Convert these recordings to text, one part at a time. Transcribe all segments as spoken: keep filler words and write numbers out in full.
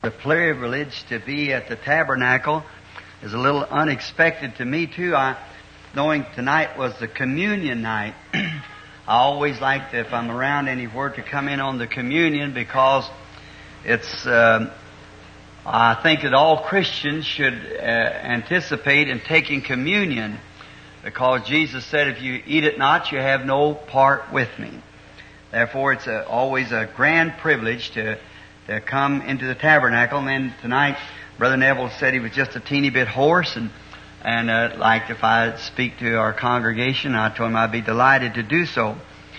the privilege to be at the tabernacle is a little unexpected to me too. I, knowing tonight was the communion night, I always like to, if I'm around anywhere, to come in on the communion because it's, uh, I think that all Christians should uh, anticipate in taking communion, because Jesus said, if you eat it not, you have no part with me. Therefore, it's a, always a grand privilege to, to come into the tabernacle. And then tonight, Brother Neville said he was just a teeny bit hoarse, and and uh, like if I speak to our congregation, I told him I'd be delighted to do so.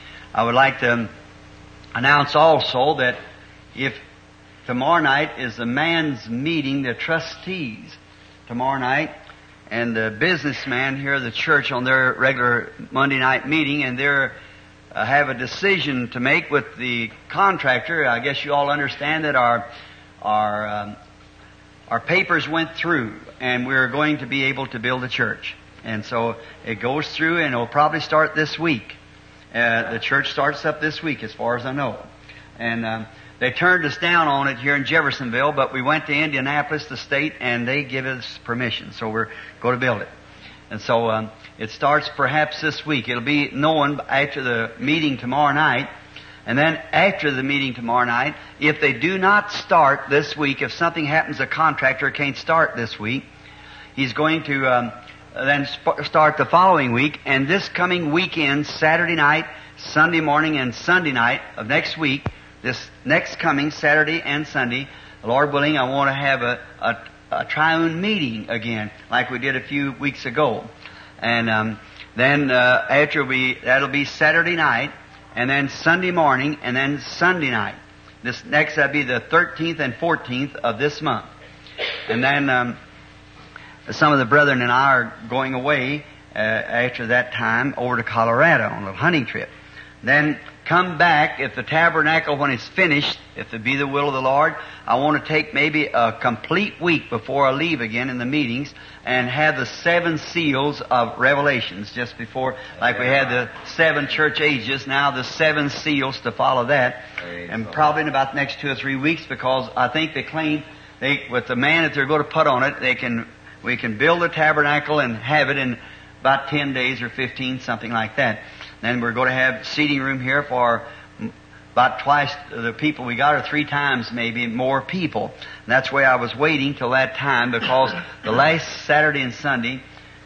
I would like to announce also that if tomorrow night is the man's meeting, the trustees tomorrow night, and the businessman here at the church on their regular Monday night meeting, and they're uh, have a decision to make with the contractor. I guess you all understand that our our um, our papers went through, and we're going to be able to build a church. And so it goes through, and it'll probably start this week. Uh, the church starts up this week, as far as I know. And um, they turned us down on it here in Jeffersonville, but we went to Indianapolis, the state, and they give us permission. So we're going to build it. And so um, it starts perhaps this week. It'll be known after the meeting tomorrow night. And then after the meeting tomorrow night, if they do not start this week, if something happens, a contractor can't start this week, he's going to um, then sp- start the following week. And this coming weekend, Saturday night, Sunday morning, and Sunday night of next week, this next coming Saturday and Sunday, Lord willing, I want to have a, a, a triune meeting again, like we did a few weeks ago. And um, then uh, after we, that'll be Saturday night, and then Sunday morning, and then Sunday night. This next, that'll be the thirteenth and fourteenth of this month. And then um, some of the brethren and I are going away uh, after that time over to Colorado on a little hunting trip. Then come back, if the tabernacle, when it's finished, if it be the will of the Lord, I want to take maybe a complete week before I leave again in the meetings and have the seven seals of Revelations just before, like we had the seven church ages, now the seven seals to follow that. And probably in about the next two or three weeks, because I think they claim, they, with the man that they're going to put on it, they can, we can build the tabernacle and have it in about ten days or fifteen, something like that. Then we're going to have seating room here for about twice the people we got, or three times maybe more people. And that's why I was waiting till that time, because the last Saturday and Sunday,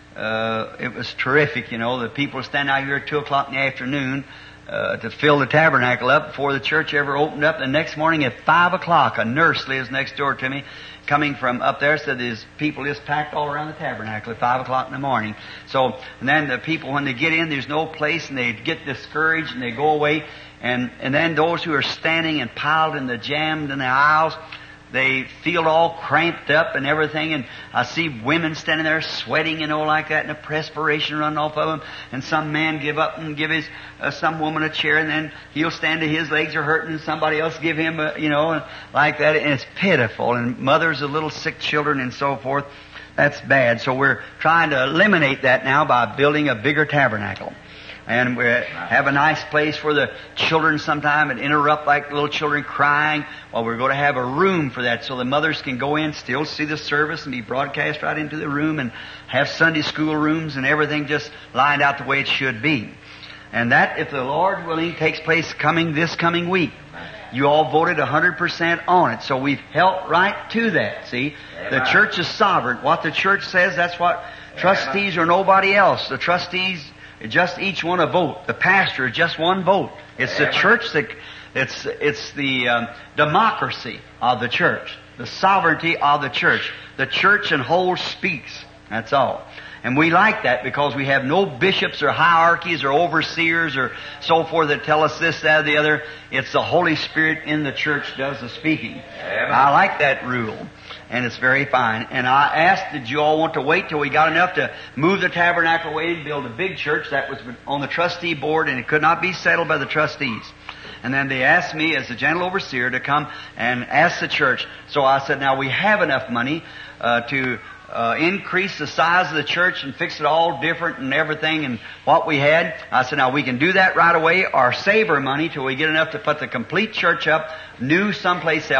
uh, it was terrific, you know. The people stand out here at two o'clock in the afternoon uh, to fill the tabernacle up before the church ever opened up. The next morning at five o'clock, a nurse lives next door to me, coming from up there, said there's people just packed all around the tabernacle at five o'clock in the morning. So, and then the people, when they get in, there's no place, and they get discouraged, and they go away. And, and then those who are standing and piled in the jammed in the aisles, they feel all cramped up and everything. And I see women standing there sweating, you know, like that, and the perspiration running off of them. And some man give up and give his, uh, some woman a chair, and then he'll stand to his legs are hurting, and somebody else give him a, you know, like that. And it's pitiful. And mothers of little sick children and so forth. That's bad. So we're trying to eliminate that now by building a bigger tabernacle. And we have a nice place for the children sometime and interrupt like little children crying. Well, we're going to have a room for that so the mothers can go in, still see the service, and be broadcast right into the room, and have Sunday school rooms and everything just lined out the way it should be. And that, if the Lord willing, takes place coming this coming week. You all voted one hundred percent on it, so we've held right to that, see? The church is sovereign. What the church says, that's what trustees or nobody else. The trustees, just each one a vote. The pastor, just one vote. It's the church that, it's, it's the um, democracy of the church. The sovereignty of the church. The church in whole speaks. That's all. And we like that because we have no bishops or hierarchies or overseers or so forth that tell us this, that, or the other. It's the Holy Spirit in the church does the speaking. Amen. I like that rule. And it's very fine. And I asked, did you all want to wait till we got enough to move the tabernacle away and build a big church? That was on the trustee board, and it could not be settled by the trustees. And then they asked me as the general overseer to come and ask the church. So I said, now we have enough money uh, to uh, increase the size of the church and fix it all different and everything and what we had. I said, now we can do that right away or save our money till we get enough to put the complete church up, new someplace else,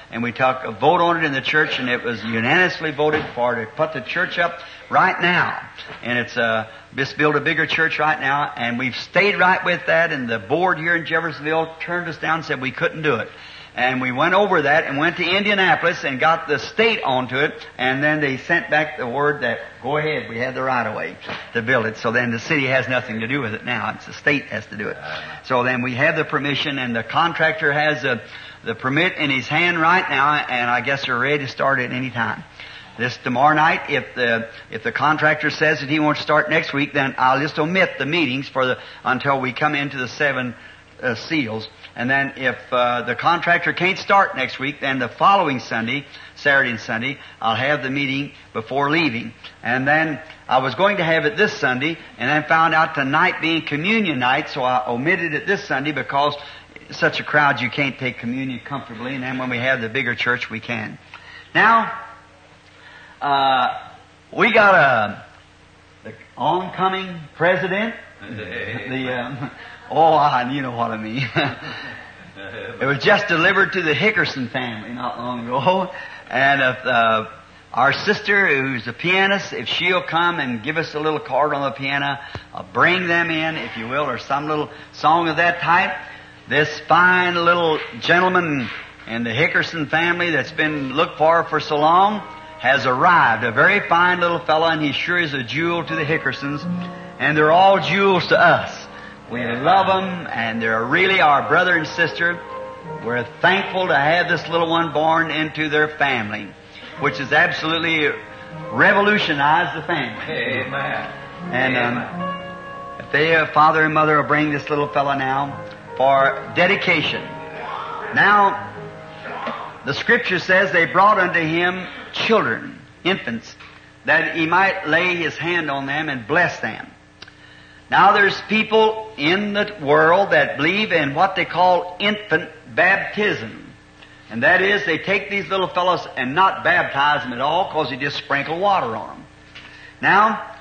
and we took a vote on it in the church, and it was unanimously voted for to put the church up right now. And it's uh, just build a bigger church right now, and we've stayed right with that, and the board here in Jeffersonville turned us down and said we couldn't do it. And we went over that and went to Indianapolis and got the state onto it, and then they sent back the word that, go ahead, we have the right of way to build it. So then the city has nothing to do with it now. It's the state has to do it. So then we have the permission, and the contractor has the, the permit in his hand right now, and I guess they're ready to start at any time. This tomorrow night, if the if the contractor says that he wants to start next week, then I'll just omit the meetings for the until we come into the seven uh, seals. And then if uh, the contractor can't start next week, then the following Sunday, Saturday and Sunday, I'll have the meeting before leaving. And then I was going to have it this Sunday, and then found out tonight being communion night, so I omitted it this Sunday because such a crowd you can't take communion comfortably, and then when we have the bigger church we can. Now, uh, we got a the oncoming president. the um, Oh, I, you know what I mean. It was just delivered to the Hickerson family not long ago. And if uh, our sister, who's a pianist, if she'll come and give us a little chord on the piano, uh, bring them in, if you will, or some little song of that type. This fine little gentleman in the Hickerson family that's been looked for for so long has arrived. A very fine little fellow, and he sure is a jewel to the Hickersons. And they're all jewels to us. We love them, and they're really our brother and sister. We're thankful to have this little one born into their family, which has absolutely revolutionized the family. Amen. And um, if they, uh, father and mother, will bring this little fella now for dedication. Now, the Scripture says they brought unto him children, infants, that he might lay his hand on them and bless them. Now there's people in the world that believe in what they call infant baptism. And that is, they take these little fellows and not baptize them at all because they just sprinkle water on them. Now,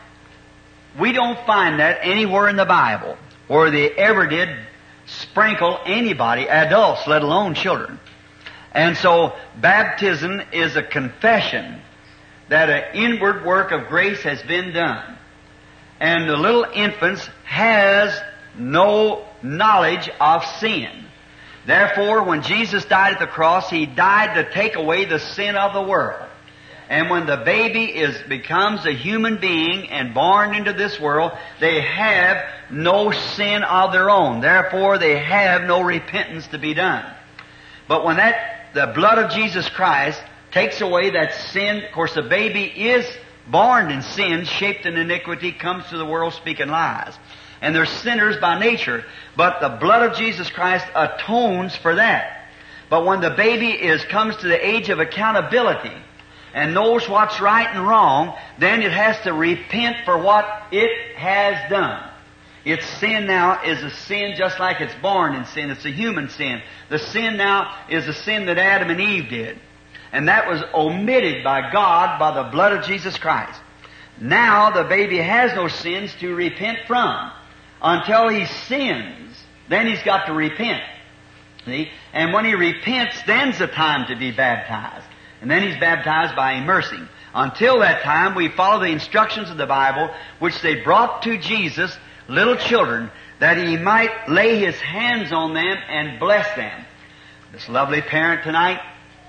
we don't find that anywhere in the Bible where they ever did sprinkle anybody, adults, let alone children. And so, baptism is a confession that an inward work of grace has been done. And the little infants has no knowledge of sin. Therefore, when Jesus died at the cross, He died to take away the sin of the world. And when the baby is becomes a human being and born into this world, they have no sin of their own. Therefore, they have no repentance to be done. But when that the blood of Jesus Christ takes away that sin, of course, the baby is born in sin, shaped in iniquity, comes to the world speaking lies. And they're sinners by nature. But the blood of Jesus Christ atones for that. But when the baby is comes to the age of accountability and knows what's right and wrong, then it has to repent for what it has done. Its sin now is a sin just like it's born in sin. It's a human sin. The sin now is a sin that Adam and Eve did. And that was omitted by God by the blood of Jesus Christ. Now the baby has no sins to repent from. Until he sins, then he's got to repent. See? And when he repents, then's the time to be baptized. And then he's baptized by immersing. Until that time, we follow the instructions of the Bible, which they brought to Jesus, little children, that He might lay His hands on them and bless them. This lovely parent tonight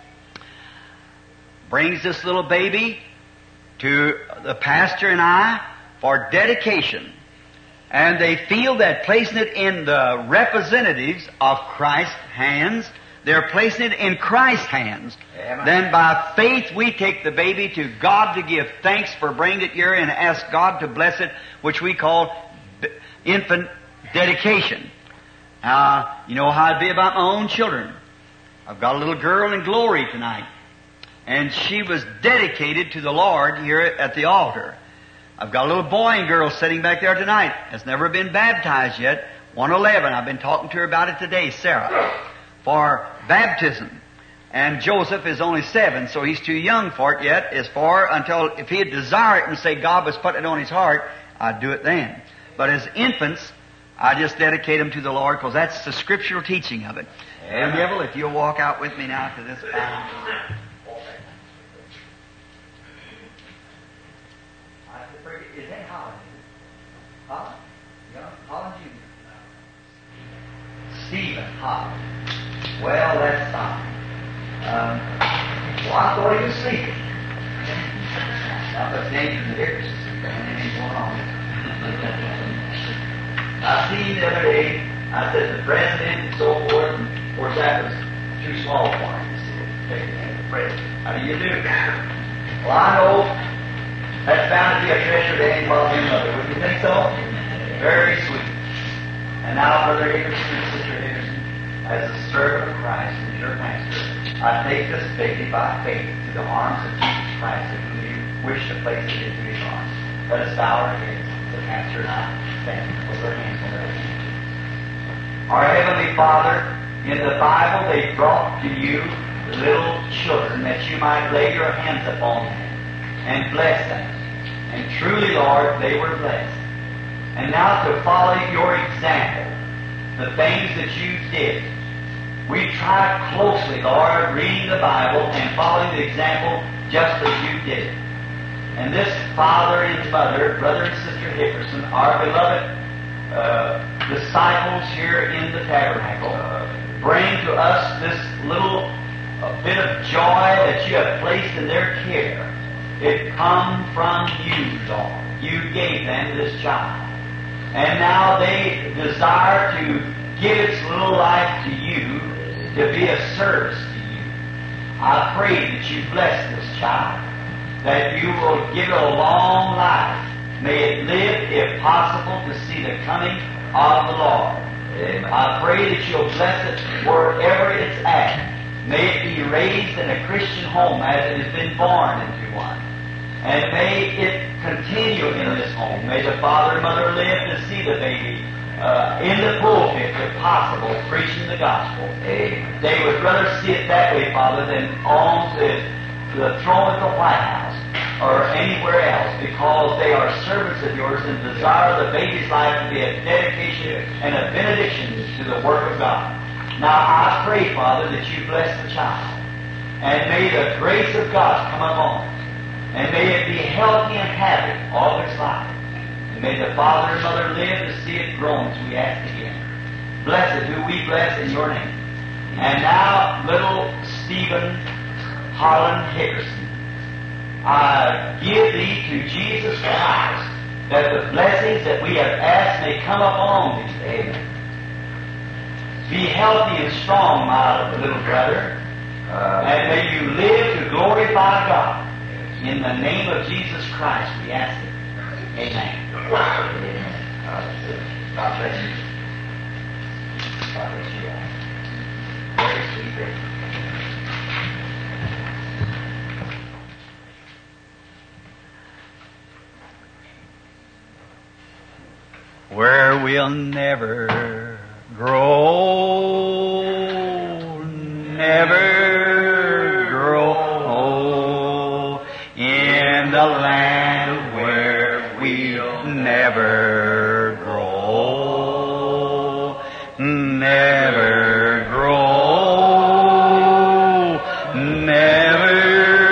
brings this little baby to the pastor and I for dedication. And they feel that placing it in the representatives of Christ's hands, they're placing it in Christ's hands. Amen. Then by faith we take the baby to God to give thanks for bringing it here and ask God to bless it, which we call infant dedication. Now, you know how it'd be about my own children. I've got a little girl in glory tonight. And she was dedicated to the Lord here at the altar. I've got a little boy and girl sitting back there tonight. Has never been baptized yet. one eleven. I've been talking to her about it today, Sarah, for baptism. And Joseph is only seven, so he's too young for it yet. As far until if he'd desire it and say God was putting it on his heart, I'd do it then. But as infants, I just dedicate them to the Lord because that's the scriptural teaching of it. Amen. Neville, if you'll walk out with me now to this fountain. Is that Holland? Holland? Yeah, Holland Junior Stephen Holland. Well, that's fine. Um, well, I thought he was sleeping. Now, that's dangerous to hear. Anything going on? I seen the other day, I said the president and so forth, and of course that was too small for him to see it. The president. How do you do? Well, I know that's bound to be a treasure to any father and mother. Would you think so? Very sweet. And now, Brother Hickerson and Sister Hickerson, as a servant of Christ and your pastor, I take this baby by faith to the arms of Jesus Christ, if you wish to place it into his arms. Let us bow our heads. The pastor and I stand with our hands on their heads. Our Heavenly Father, in the Bible they brought to you little children that you might lay your hands upon them and bless them. And truly, Lord, they were blessed. And now to follow your example, the things that you did, we try closely, Lord, reading the Bible and following the example just as you did it. And this father and mother, brother and sister Hickerson, our beloved uh, disciples here in the tabernacle, bring to us this little uh, bit of joy that you have placed in their care. It comes from you, Lord. You gave them this child. And now they desire to give its little life to you to be a service to you. I pray that you bless this child, that you will give it a long life. May it live, if possible, to see the coming of the Lord. Amen. I pray that you'll bless it wherever it's at. May it be raised in a Christian home as it has been born into one. And may it continue in this home. May the father and mother live to see the baby uh, in the pulpit, if possible, preaching the gospel. Amen. They would rather see it that way, Father, than on the, the throne at the White House or anywhere else, because they are servants of yours and desire the baby's life to be a dedication and a benediction to the work of God. Now I pray, Father, that you bless the child, and may the grace of God come upon it. And may it be healthy and happy all its life. And may the father and mother live to see it grown, as we ask again. Bless it, who we bless in your name. And now, little Stephen Holland Hickerson, I give thee to Jesus Christ, that the blessings that we have asked may come upon thee. Amen. Be healthy and strong, my little brother, uh, and may you live to glorify God. In the name of Jesus Christ, we ask it. Amen. Amen. God bless you. God bless you. Very sweet baby. Where we'll never grow, never grow. In the land where we'll never grow, never grow, never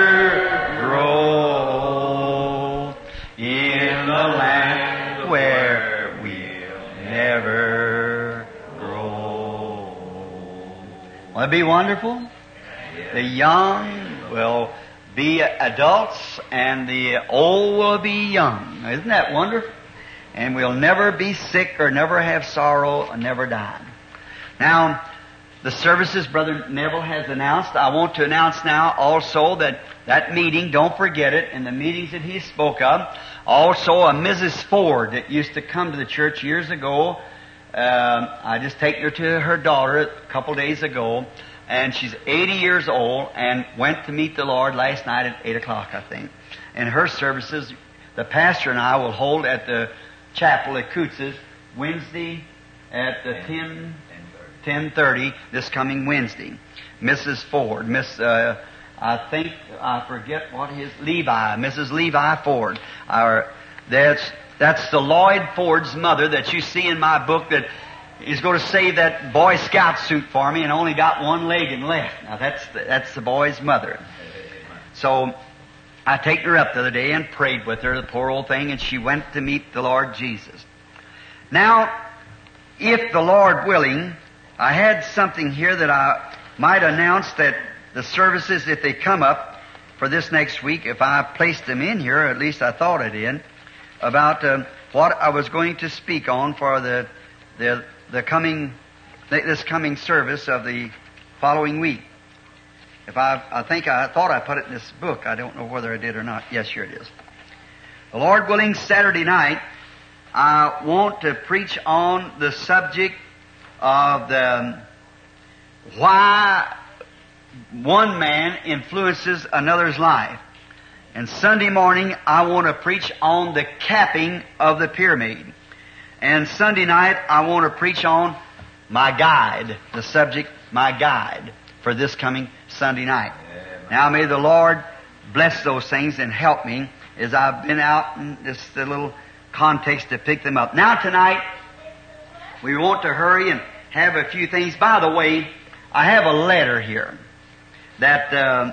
grow. In the land where we'll never grow. Won't it be wonderful? The young will be adults, and the old will be young. Isn't that wonderful? And we'll never be sick or never have sorrow or never die. Now, the services Brother Neville has announced, I want to announce now also that that meeting, don't forget it, in the meetings that he spoke of, also a Missus Ford that used to come to the church years ago. Uh, I just taken her to her daughter a couple days ago. And she's eighty years old and went to meet the Lord last night at eight o'clock, I think. And her services, the pastor and I will hold at the chapel at Coots's Wednesday at the ten, ten thirty, this coming Wednesday. Missus Ford, Miss, uh, I think, I forget what his, Levi, Missus Levi Ford. Our, that's, that's the Lloyd Ford's mother that you see in my book that he's going to save that Boy Scout suit for me and only got one leg and left. Now that's the, that's the boy's mother. So I taken her up the other day and prayed with her, the poor old thing, and she went to meet the Lord Jesus. Now, if the Lord willing, I had something here that I might announce that the services, if they come up for this next week, if I placed them in here, at least I thought I did, about uh, what I was going to speak on for the the the coming this coming service of the following week. If I I think I thought I put it in this book. I don't know whether I did or not. Yes, here it is. The Lord willing, Saturday night, I want to preach on the subject of the why one man influences another's life. And Sunday morning, I want to preach on the capping of the pyramid. And Sunday night, I want to preach on my guide, the subject, my guide, for this coming Sunday night. Now may the Lord bless those things and help me as I've been out in this little context to pick them up. Now tonight, we want to hurry and have a few things. By the way, I have a letter here that uh,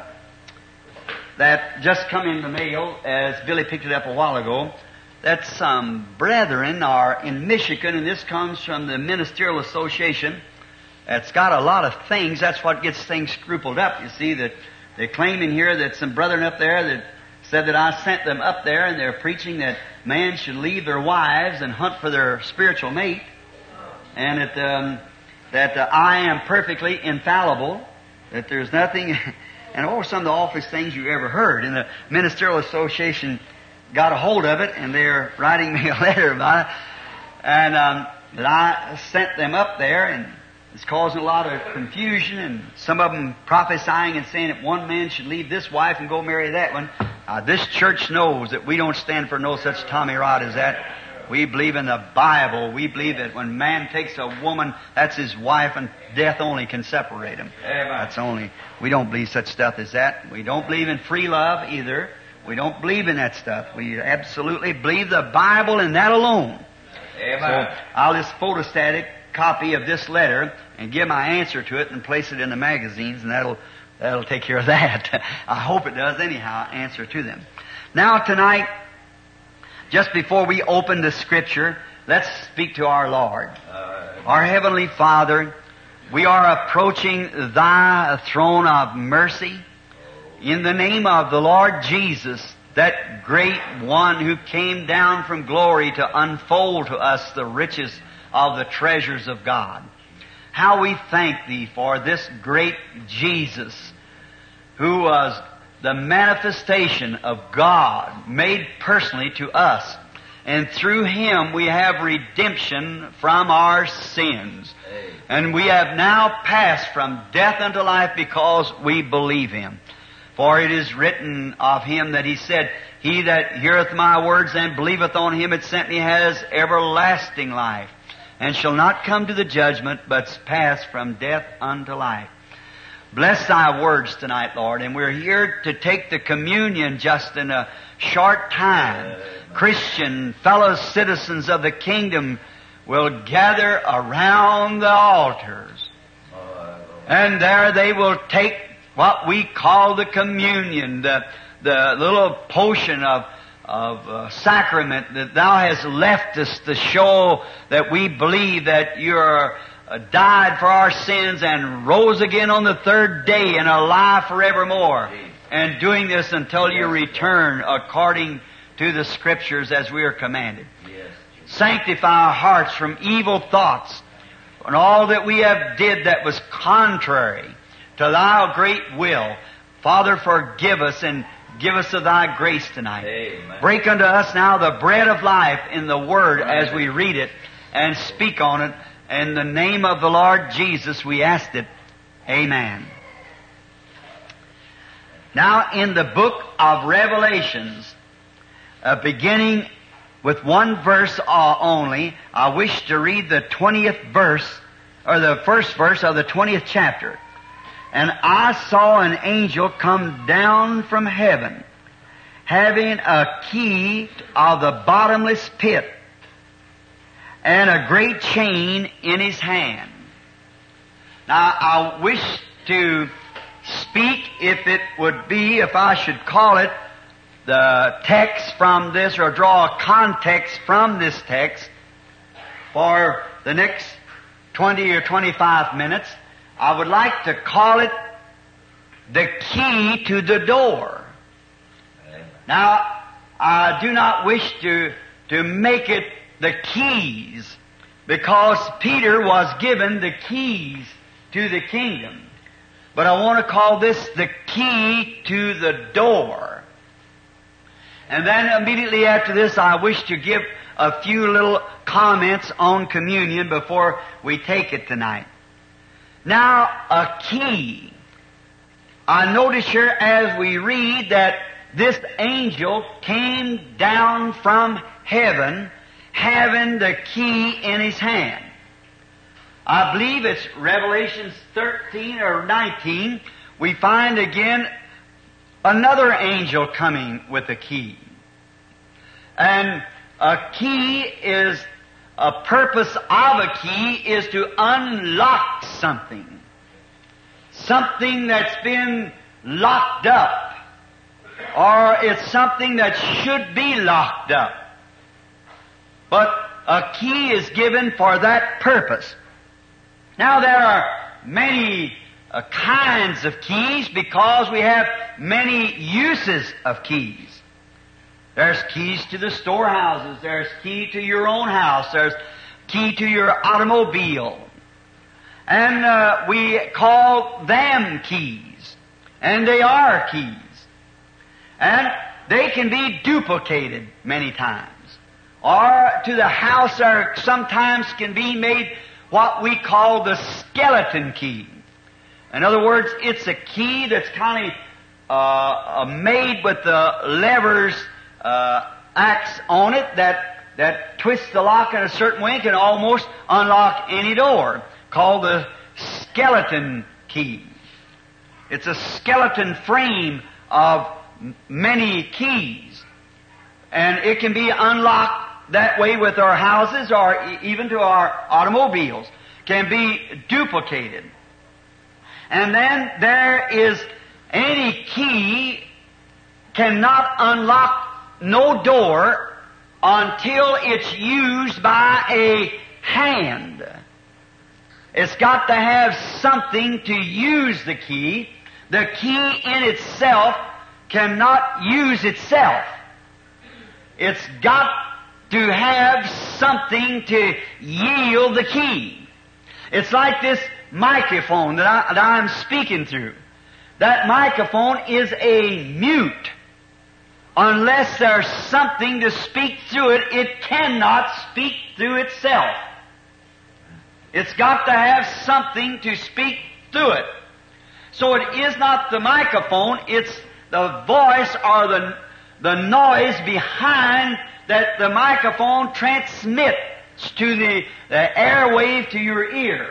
that just come in the mail, as Billy picked it up a while ago, that some brethren are in Michigan, and this comes from the Ministerial Association. It's got a lot of things. That's what gets things scrupled up. You see, that they claim in here that some brethren up there that said that I sent them up there, and they're preaching that man should leave their wives and hunt for their spiritual mate, and that, um, that uh, I am perfectly infallible, that there's nothing, and oh, some of the awfulest things you ever heard. And the Ministerial Association got a hold of it, and they're writing me a letter about it, and um, that I sent them up there, and it's causing a lot of confusion, and some of them prophesying and saying that one man should leave this wife and go marry that one. Uh, this church knows that we don't stand for no such Tommy Rod as that. We believe in the Bible. We believe that when man takes a woman, that's his wife, and death only can separate them. Amen. That's only, we don't believe such stuff as that. We don't believe in free love either. We don't believe in that stuff. We absolutely believe the Bible and that alone. Amen. So I'll just photostatic copy of this letter and give my answer to it and place it in the magazines, and that'll that'll take care of that. I hope it does anyhow, answer to them. Now tonight, just before we open the Scripture, let's speak to our Lord. Uh, our Heavenly Father, we are approaching Thy throne of mercy in the name of the Lord Jesus, that great one who came down from glory to unfold to us the riches of the treasures of God. How we thank Thee for this great Jesus, who was the manifestation of God made personally to us. And through Him we have redemption from our sins. And we have now passed from death unto life because we believe Him. For it is written of Him that He said, He that heareth my words and believeth on Him that sent me has everlasting life, and shall not come to the judgment, but pass from death unto life. Bless Thy words tonight, Lord, and we're here to take the communion just in a short time. Christian fellow citizens of the kingdom will gather around the altars, and there they will take what we call the communion, the, the little potion of of uh, sacrament that Thou hast left us to show that we believe that You're uh, died for our sins and rose again on the third day and alive forevermore. And doing this until You return according to the Scriptures as we are commanded. Sanctify our hearts from evil thoughts and all that we have did that was contrary to Thy great will. Father, forgive us and give us of Thy grace tonight. Amen. Break unto us now the bread of life in the Word as we read it and speak on it. In the name of the Lord Jesus we asked it. Amen. Now in the book of Revelations, uh, beginning with one verse uh, only, I wish to read the twentieth verse, or the first verse of the twentieth chapter. And I saw an angel come down from heaven, having a key of the bottomless pit. and a great chain in his hand. Now, I wish to speak, if it would be, if I should call it, the text from this, or draw a context from this text for the next twenty or twenty-five minutes. I would like to call it the key to the door. Now, I do not wish to, to make it the keys, because Peter was given the keys to the kingdom. But I want to call this the key to the door. And then immediately after this, I wish to give a few little comments on communion before we take it tonight. Now, a key. I notice here as we read that this angel came down from heaven having the key in his hand. I believe it's Revelation thirteen or nineteen. We find again another angel coming with a key. And a key is, a purpose of a key is to unlock something. Something that's been locked up. Or it's something that should be locked up. But a key is given for that purpose. Now there are many uh, kinds of keys, because we have many uses of keys. There's keys to the storehouses. There's key to your own house. There's key to your automobile. And uh, we call them keys. And they are keys. And they can be duplicated many times. Or to the house, there sometimes can be made what we call the skeleton key. In other words, it's a key that's kind of uh, made with the levers uh, axe on it that that twists the lock in a certain way and can almost unlock any door, called the skeleton key. It's a skeleton frame of many keys, and it can be unlocked that way with our houses, or even to our automobiles, can be duplicated. And then there is any key cannot unlock no door until it's used by a hand. It's got to have something to use the key. The key in itself cannot use itself. It's got to have something to yield the key. It's like this microphone that, I, that I'm speaking through. That microphone is a mute. Unless there's something to speak through it, it cannot speak through itself. It's got to have something to speak through it. So it is not the microphone, it's the voice or the, the noise behind that the microphone transmits to the, the airwave to your ear.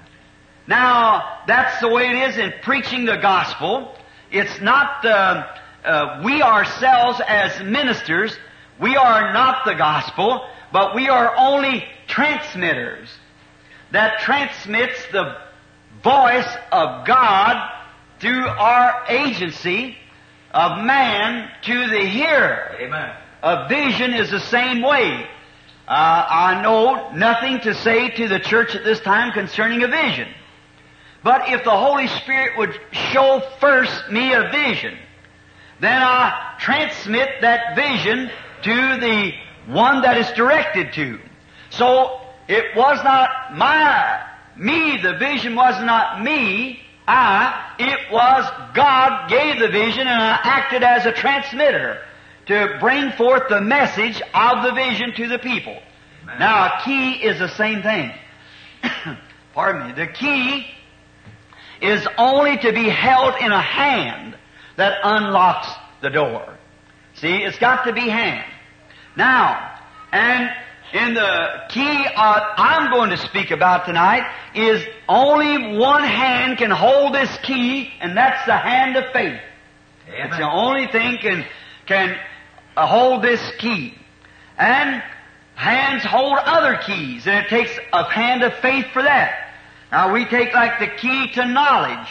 Now, that's the way it is in preaching the gospel. It's not the, uh, we ourselves as ministers, we are not the gospel, but we are only transmitters that transmits the voice of God through our agency of man to the hearer. Amen. A vision is the same way. Uh, I know nothing to say to the church at this time concerning a vision. But if the Holy Spirit would show first me a vision, then I transmit that vision to the one that is directed to. So it was not my, me, the vision was not me, I, it was God gave the vision, and I acted as a transmitter to bring forth the message of the vision to the people. Amen. Now, a key is the same thing. Pardon me. The key is only to be held in a hand that unlocks the door. See, it's got to be hand. Now, and in the key uh, I'm going to speak about tonight is only one hand can hold this key, and that's the hand of faith. Amen. It's the only thing can can uh, hold this key. And hands hold other keys, and it takes a hand of faith for that. Now we take like the key to knowledge.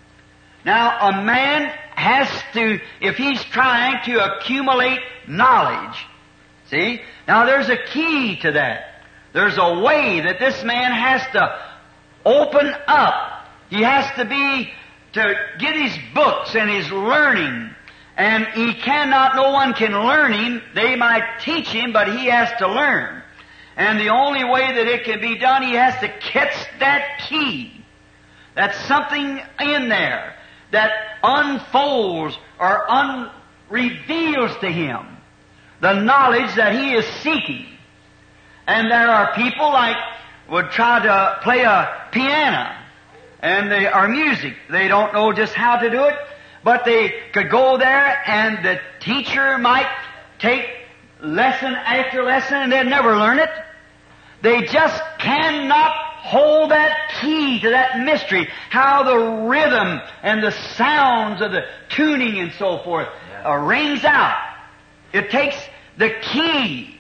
Now a man has to, if he's trying to accumulate knowledge, see? Now there's a key to that. There's a way that this man has to open up. He has to be, to get his books and his learning. And he cannot, no one can learn him. They might teach him, but he has to learn. And the only way that it can be done, he has to catch that key. That's something in there that unfolds or unreveals to him the knowledge that he is seeking. And there are people like would try to play a piano and they are music. They don't know just how to do it, but they could go there and the teacher might take lesson after lesson and they'd never learn it. They just cannot hold that key to that mystery, how the rhythm and the sounds of the tuning and so forth uh, rings out. It takes the key.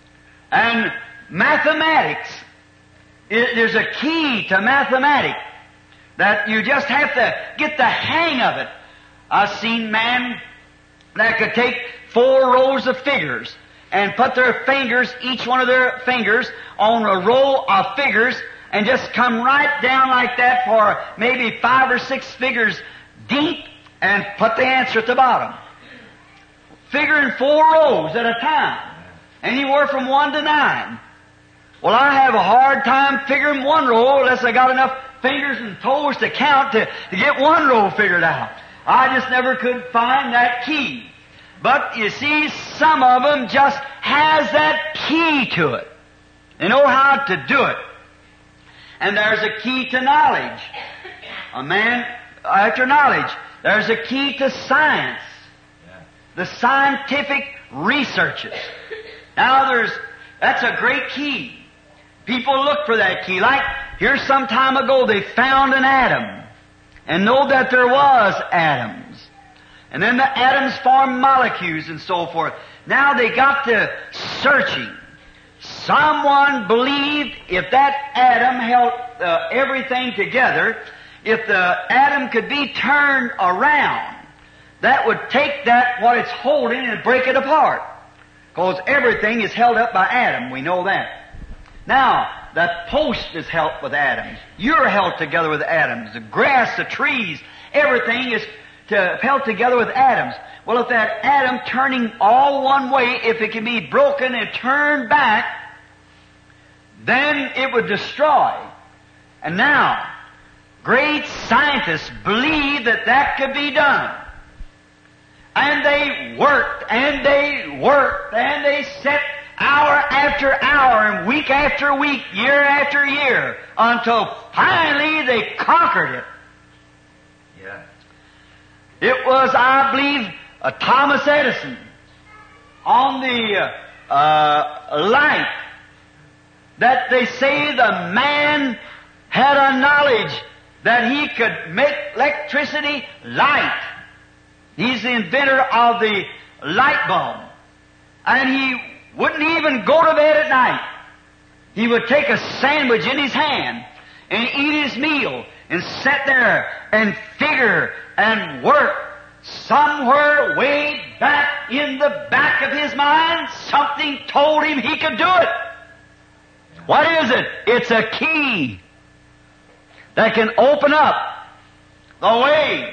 And mathematics, it, there's a key to mathematics that you just have to get the hang of it. I've seen men that could take four rows of figures and put their fingers, each one of their fingers, on a row of figures and just come right down like that for maybe five or six figures deep and put the answer at the bottom. Figuring four rows at a time. Anywhere from one to nine. Well, I have a hard time figuring one row unless I got enough fingers and toes to count to, to get one row figured out. I just never could find that key. But you see, some of them just has that key to it. They know how to do it. And there's a key to knowledge. A man after knowledge. There's a key to science. The scientific researches. Now there's, that's a great key. People look for that key. Like, here some time ago they found an atom. And know that there was atoms. And then the atoms formed molecules and so forth. Now they got to searching. Someone believed if that atom held uh, everything together, if the atom could be turned around, that would take that, what it's holding, and break it apart. Because everything is held up by atom. We know that. Now, that post is held with atoms. You're held together with atoms. The grass, the trees, everything is to, held together with atoms. Well, if that atom turning all one way, if it can be broken and turned back, then it would destroy. And now, great scientists believe that that could be done. And they worked, and they worked, and they set hour after hour, and week after week, year after year, until finally they conquered it. Yeah. It was, I believe, uh, Thomas Edison on the uh, uh, light that they say the man had a knowledge that he could make electricity light. He's the inventor of the light bulb. And he wouldn't even go to bed at night. He would take a sandwich in his hand and eat his meal and sit there and figure and work. Somewhere way back in the back of his mind, something told him he could do it. What is it? It's a key that can open up the way.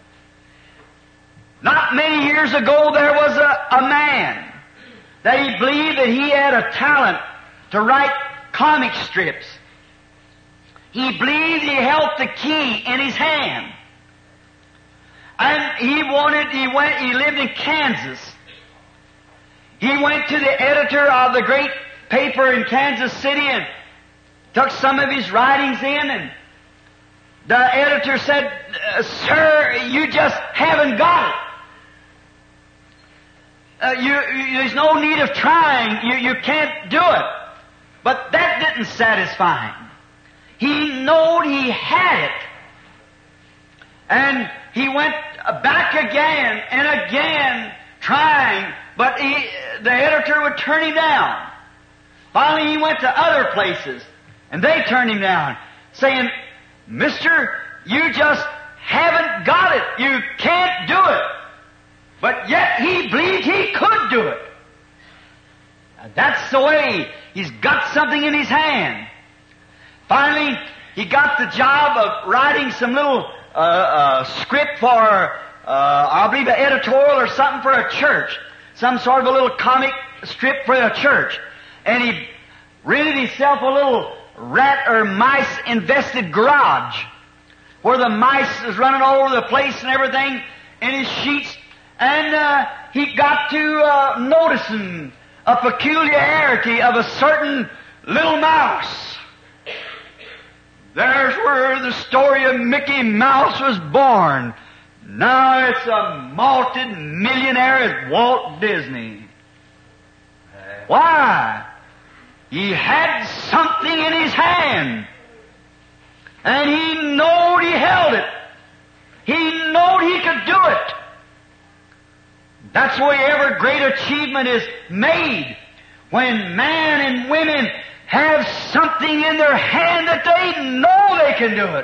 Not many years ago there was a, a man that he believed that he had a talent to write comic strips. He believed he held the key in his hand. And he wanted, he went, he lived in Kansas. He went to the editor of the great paper in Kansas City and took some of his writings in, and the editor said, "Sir, you just haven't got it. Uh, you, you, there's no need of trying. You, you can't do it." But that didn't satisfy him. He knowed he had it. And he went back again and again trying, but he, the editor would turn him down. Finally, he went to other places, and they turned him down, saying, Mister, you just haven't got it. You can't do it. But yet he believed he could do it. Now, that's the way. He's got something in his hand. Finally, he got the job of writing some little uh, uh, script for, uh, I believe, an editorial or something for a church. Some sort of a little comic strip for a church. And he rented himself a little rat or mice-infested garage where the mice is running all over the place and everything in his sheets. And uh, he got to uh, noticing a peculiarity of a certain little mouse. There's where the story of Mickey Mouse was born. Now it's a multi-millionaire at Walt Disney. Why? He had something in his hand. And he knowed he held it. He knowed he could do it. That's the way every great achievement is made. When man and women have something in their hand that they know they can do it.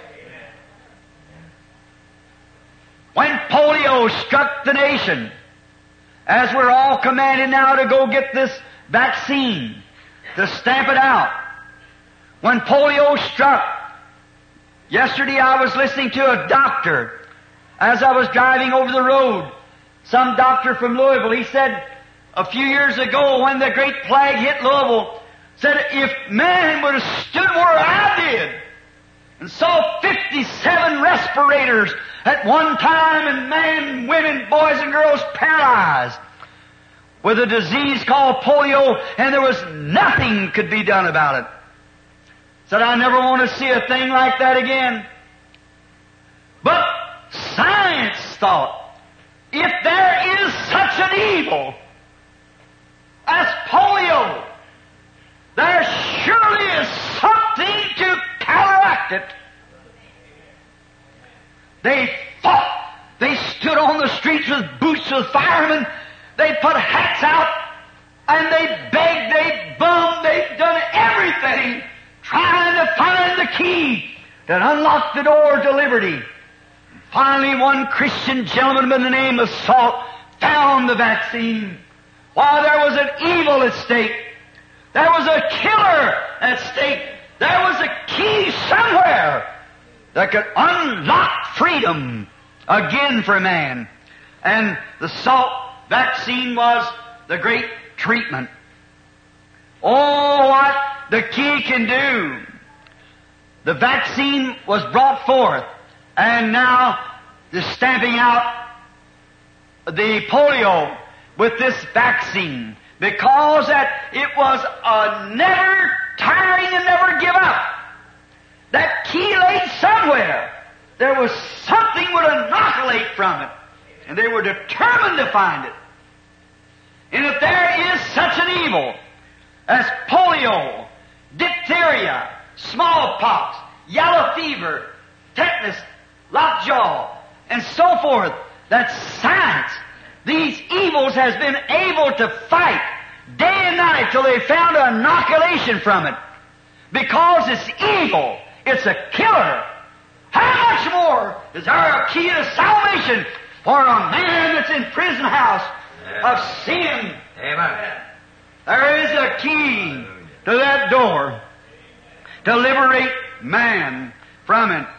When polio struck the nation, as we're all commanded now to go get this vaccine, to stamp it out. When polio struck, yesterday I was listening to a doctor as I was driving over the road. Some doctor from Louisville, he said a few years ago when the great plague hit Louisville, said if man would have stood where I did and saw fifty-seven respirators at one time and men, women, boys and girls paralyzed with a disease called polio, and there was nothing could be done about it. Said, I never want to see a thing like that again. But science thought, if there is such an evil as polio, there surely is something to counteract it. They fought. They stood on the streets with boots with firemen. They put hats out, and they begged, they bummed, they've done everything trying to find the key that unlocked the door to liberty. Finally, one Christian gentleman by the name of Salt found the vaccine. While there was an evil at stake, there was a killer at stake, there was a key somewhere that could unlock freedom again for man. And the Salt vaccine was the great treatment. Oh, what the key can do. The vaccine was brought forth, and now the stamping out the polio with this vaccine, because that it was a never tiring and never give up. That key laid somewhere. There was something would inoculate from it, and they were determined to find it. And if there is such an evil as polio, diphtheria, smallpox, yellow fever, tetanus, lockjaw, and so forth, that science, these evils has been able to fight day and night till they found an inoculation from it. Because it's evil, it's a killer. How much more is there a key to salvation for a man that's in prison house of sin? Amen. There is a key to that door to liberate man from it.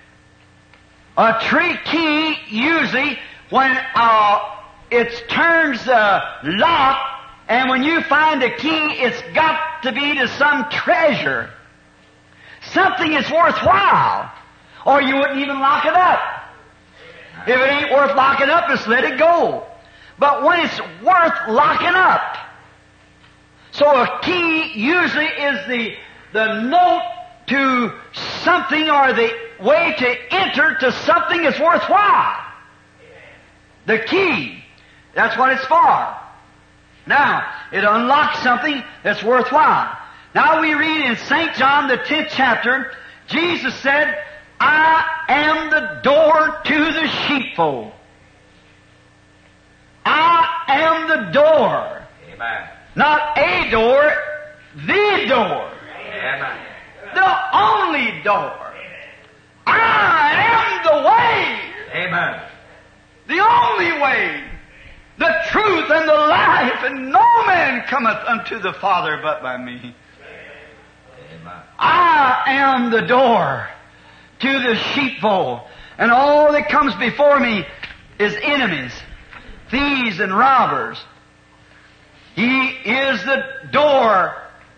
A tree key usually when uh, it turns the lock, and when you find a key, it's got to be to some treasure, something that's worthwhile, or you wouldn't even lock it up. If it ain't worth locking up, just let it go. But when it's worth locking up, so a key usually is the the note to something, or the way to enter to something that's worthwhile. The key, that's what it's for. Now, it unlocks something that's worthwhile. Now we read in Saint John, the tenth chapter, Jesus said, I am the door to the sheepfold. I am the door. Amen. Not a door, door. Amen. The only door. I am the way. Amen. The only way. The truth and the life, and no man cometh unto the Father but by me. Amen. I am the door to the sheepfold, and all that comes before me is enemies, thieves and robbers. He is the door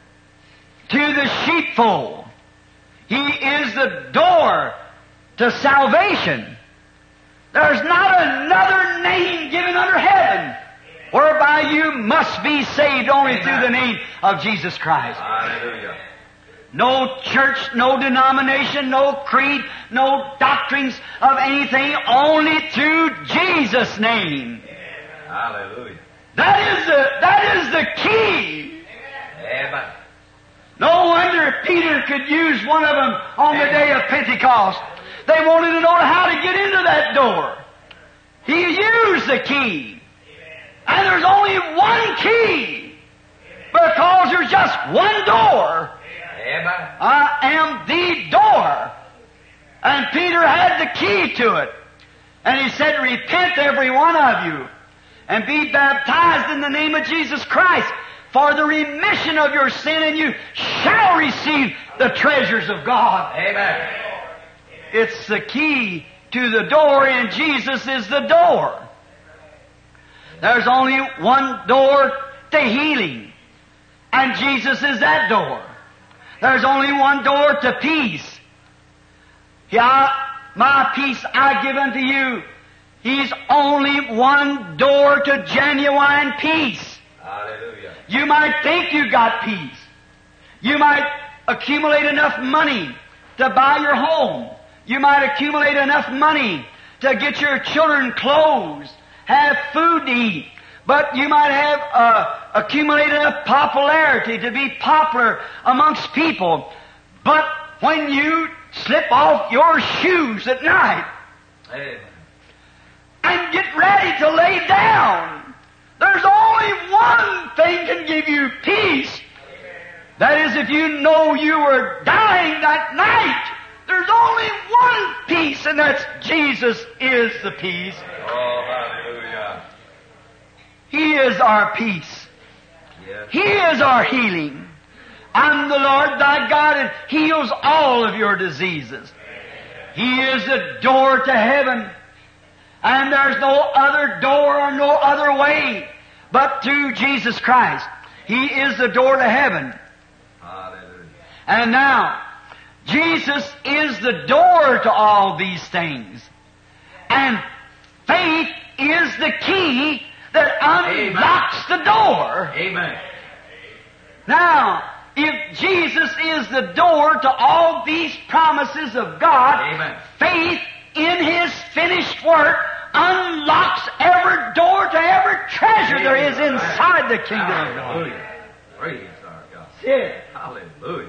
to the sheepfold. He is the door to salvation. There's not another name given under heaven whereby you must be saved only Amen. through the name of Jesus Christ. Hallelujah. No church, no denomination, no creed, no doctrines of anything, only through Jesus' name. Hallelujah. That is the, that is the key. Amen. No wonder Peter could use one of them on the day of Pentecost. They wanted to know how to get into that door. He used the key. And there's only one key. Because there's just one door. Amen. I am the door. And Peter had the key to it. And he said, repent every one of you, and be baptized in the name of Jesus Christ for the remission of your sin, and you shall receive the treasures of God. Amen. It's the key to the door, and Jesus is the door. There's only one door to healing, and Jesus is that door. There's only one door to peace. Yeah, my peace I give unto you. He's only one door to genuine peace. Hallelujah. You might think you got peace. You might accumulate enough money to buy your home. You might accumulate enough money to get your children clothes, have food to eat. But you might have uh, accumulated enough popularity to be popular amongst people. But when you slip off your shoes at night Amen. and get ready to lay down, there's only one thing can give you peace. That is, if you know you were dying that night, there's only one peace, and that's Jesus is the peace. Oh, hallelujah. He is our peace. Yes. He is our healing. I'm the Lord thy God, and heals all of your diseases. He is the door to heaven. And there's no other door or no other way but through Jesus Christ. He is the door to heaven. Hallelujah. And now, Jesus is the door to all these things. And faith is the key that unlocks the door. Amen. Now, if Jesus is the door to all these promises of God, Amen. faith in His finished work unlocks every door to every treasure there is inside the kingdom of God. Hallelujah. Praise our God. Yeah. Hallelujah.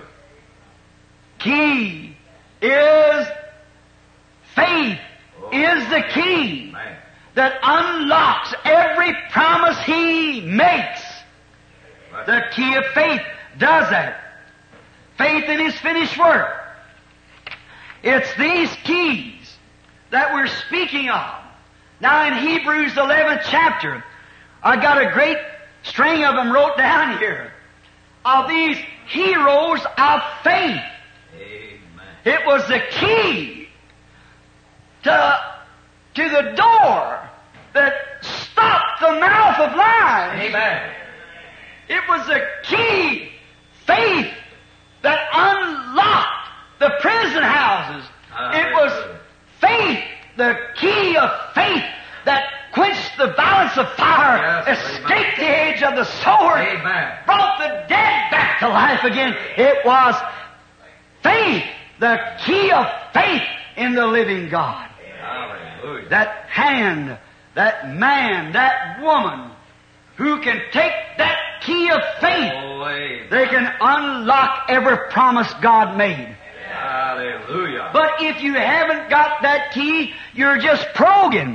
Key is faith is the key Man. that unlocks every promise He makes. The key of faith does that. Faith in His finished work. It's these keys that we're speaking of. Now in Hebrews eleventh chapter, I got a great string of them wrote down here, of these heroes of faith. Amen. It was the key to, to the door that stopped the mouth of lies. Amen. It was the key, faith, that unlocked the prison houses. It was faith, the key of faith, that quenched the violence of fire, Yes, escaped the edge of the sword, Amen. brought the dead back to life again. It was faith, the key of faith in the living God. Hallelujah. That hand, that man, that woman, who can take that key of faith, Oh, amen. they can unlock every promise God made. Hallelujah. But if you haven't got that key, you're just probing.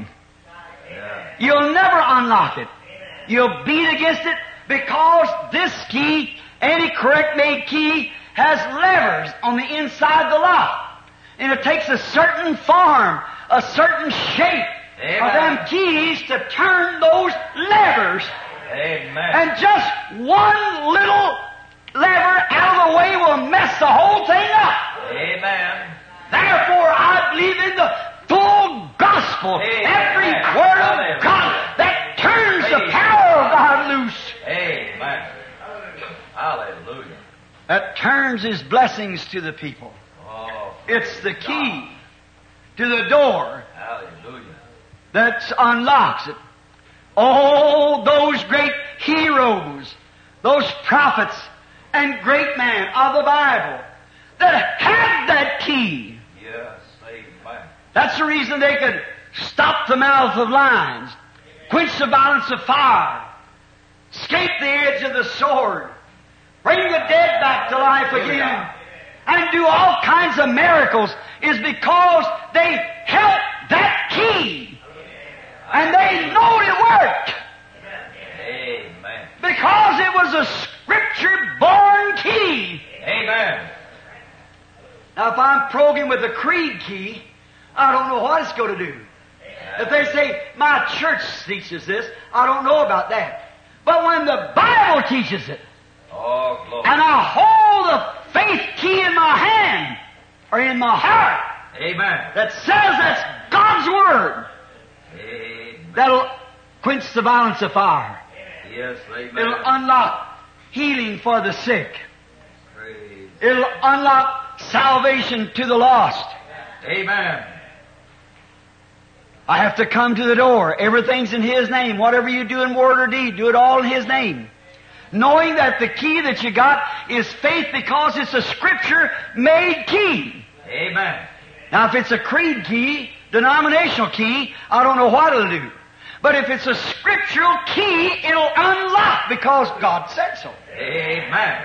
Yeah. You'll never unlock it. You'll beat against it because this key Any correct-made key has levers on the inside of the lock. And it takes a certain form, a certain shape Amen. of them keys to turn those levers. Amen. And just one little lever out of the way will mess the whole thing up. Amen. Therefore, I believe in the full gospel. Amen. Every word of God that turns the Amen. power of God loose. Amen. Hallelujah. That turns His blessings to the people. Oh, It's the key to the door hallelujah. that unlocks it. All those great heroes, those prophets and great men of the Bible that had that key. Yes, amen. That's the reason they could stop the mouth of lions, quench the violence of fire, escape the edge of the sword, bring the dead back to life again, and do all kinds of miracles, is because they held that key. And they know it worked. Amen. Because it was a Scripture-born key. Amen. Now, if I'm programmed with a creed key, I don't know what it's going to do. If they say, my church teaches this, I don't know about that. But when the Bible teaches it, Oh, glory. and I hold the faith key in my hand, or in my heart, Amen. that says that's God's Word, Amen. that'll quench the violence of fire. Yes, amen. It'll unlock healing for the sick. Praise. It'll unlock salvation to the lost. Amen. I have to come to the door. Everything's in His name. Whatever you do in word or deed, do it all in His name. Knowing that the key that you got is faith because it's a Scripture-made key. Amen. Now, if it's a creed key, denominational key, I don't know what it'll do. But if it's a scriptural key, it'll unlock because God said so. Amen.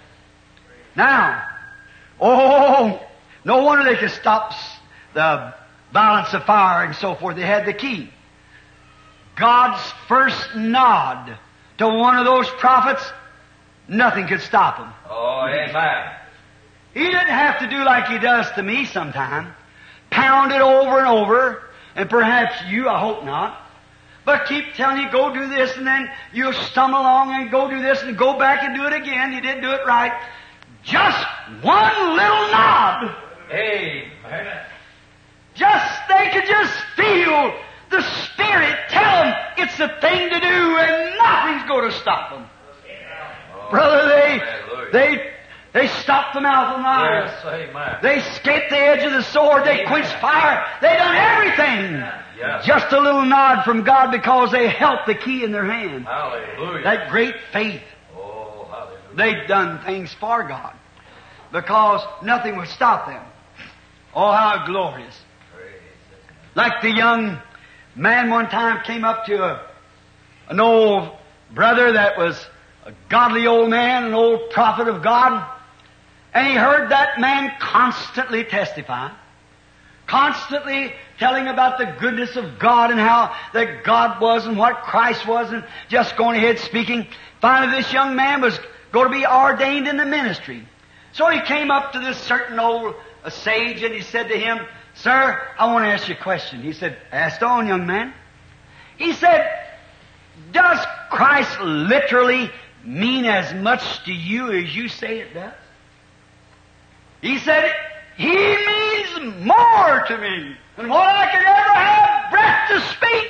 Now, oh, no wonder they could stop the violence of fire and so forth. They had the key. God's first nod to one of those prophets, nothing could stop him. Oh, amen. He didn't have to do like He does to me sometime. Pound it over and over, and perhaps you, I hope not. But keep telling you, go do this, and then you'll stumble along and go do this, and go back and do it again. You didn't do it right. Just one little nod. Amen. Just, they could just feel the Spirit tell them it's the thing to do, and nothing's going to stop them. Oh, Brother, they, hallelujah. they, they stopped the mouth of lions. Yes, amen. They escaped the edge of the sword. They quenched fire. They done everything. Yes. Just a little nod from God because they held the key in their hand. Hallelujah. That great faith. Oh, hallelujah. They'd done things for God because nothing would stop them. Oh, how glorious. Praise. Like the young man one time came up to a, an old brother that was a godly old man, an old prophet of God, and he heard that man constantly testify, constantly telling about the goodness of God and how that God was and what Christ was, and just going ahead speaking. Finally, this young man was going to be ordained in the ministry. So he came up to this certain old uh, sage and he said to him, "Sir, I want to ask you a question." He said, "Ask on, young man." He said, "Does Christ literally mean as much to you as you say it does?" He said, "He means more to me than what I could ever have breath to speak."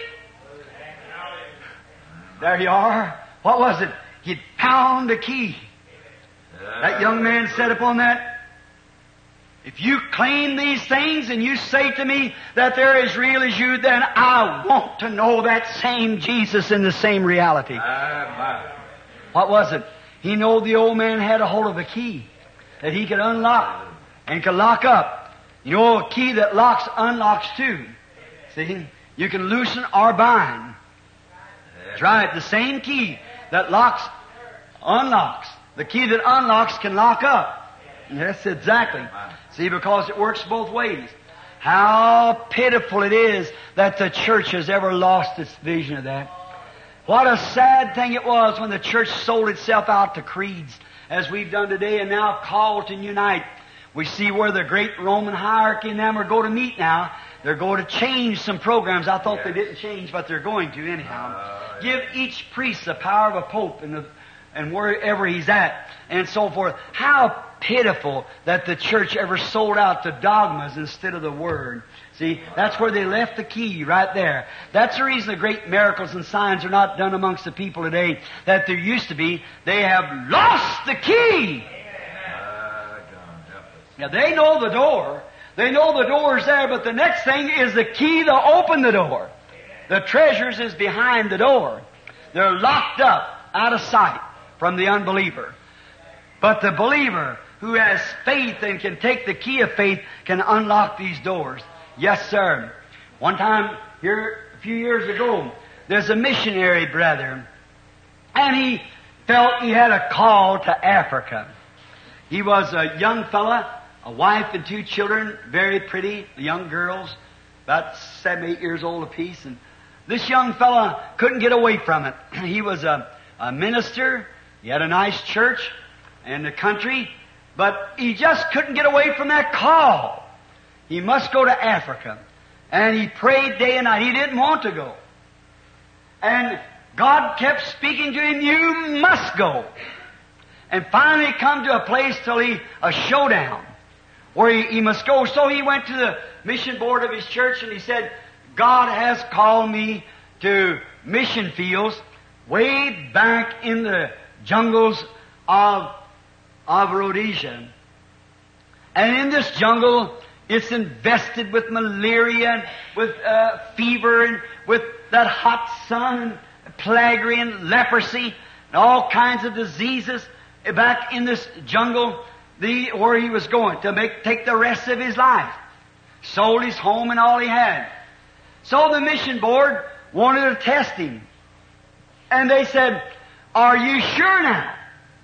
There you are. What was it? He'd pound a key. That young man said upon that, "If you claim these things and you say to me that they're as real as you, then I want to know that same Jesus in the same reality." Amen. What was it? He knew the old man had a hold of a key that he could unlock and could lock up. You know, a key that locks unlocks too. See? You can loosen or bind. That's right. The same key that locks unlocks. The key that unlocks can lock up. Yes, exactly. See, because it works both ways. How pitiful it is that the church has ever lost its vision of that. What a sad thing it was when the church sold itself out to creeds as we've done today, and now call to unite. We see where the great Roman hierarchy and them are going to meet now. They're going to change some programs. I thought they didn't change, but they're going to anyhow. Uh, Give each priest the power of a pope and, the, and wherever he's at, and so forth. How pitiful that the church ever sold out to dogmas instead of the Word. See, that's where they left the key, right there. That's the reason the great miracles and signs are not done amongst the people today that there used to be. They have lost the key. uh, God help us. Now, they know the door. They know the door's there, but the next thing is the key to open the door. The treasures is behind the door. They're locked up, out of sight from the unbeliever. But the believer who has faith and can take the key of faith can unlock these doors. Yes, sir. One time, here a few years ago, there's a missionary brother, and he felt he had a call to Africa. He was a young fella, a wife and two children, very pretty, young girls, about seven, eight years old apiece, and this young fella couldn't get away from it. He was a, a minister, he had a nice church in the country, but he just couldn't get away from that call. He must go to Africa. And he prayed day and night. He didn't want to go. And God kept speaking to him, you must go. And finally come to a place till he, a showdown, where he, he must go. So he went to the mission board of his church and he said, God has called me to mission fields way back in the jungles of, of Rhodesia. And in this jungle, it's invested with malaria, with uh, fever, and with that hot sun, and plague and leprosy, and all kinds of diseases. Back in this jungle, the where he was going to make take the rest of his life, sold his home and all he had. So the mission board wanted to test him, and they said, "Are you sure now?"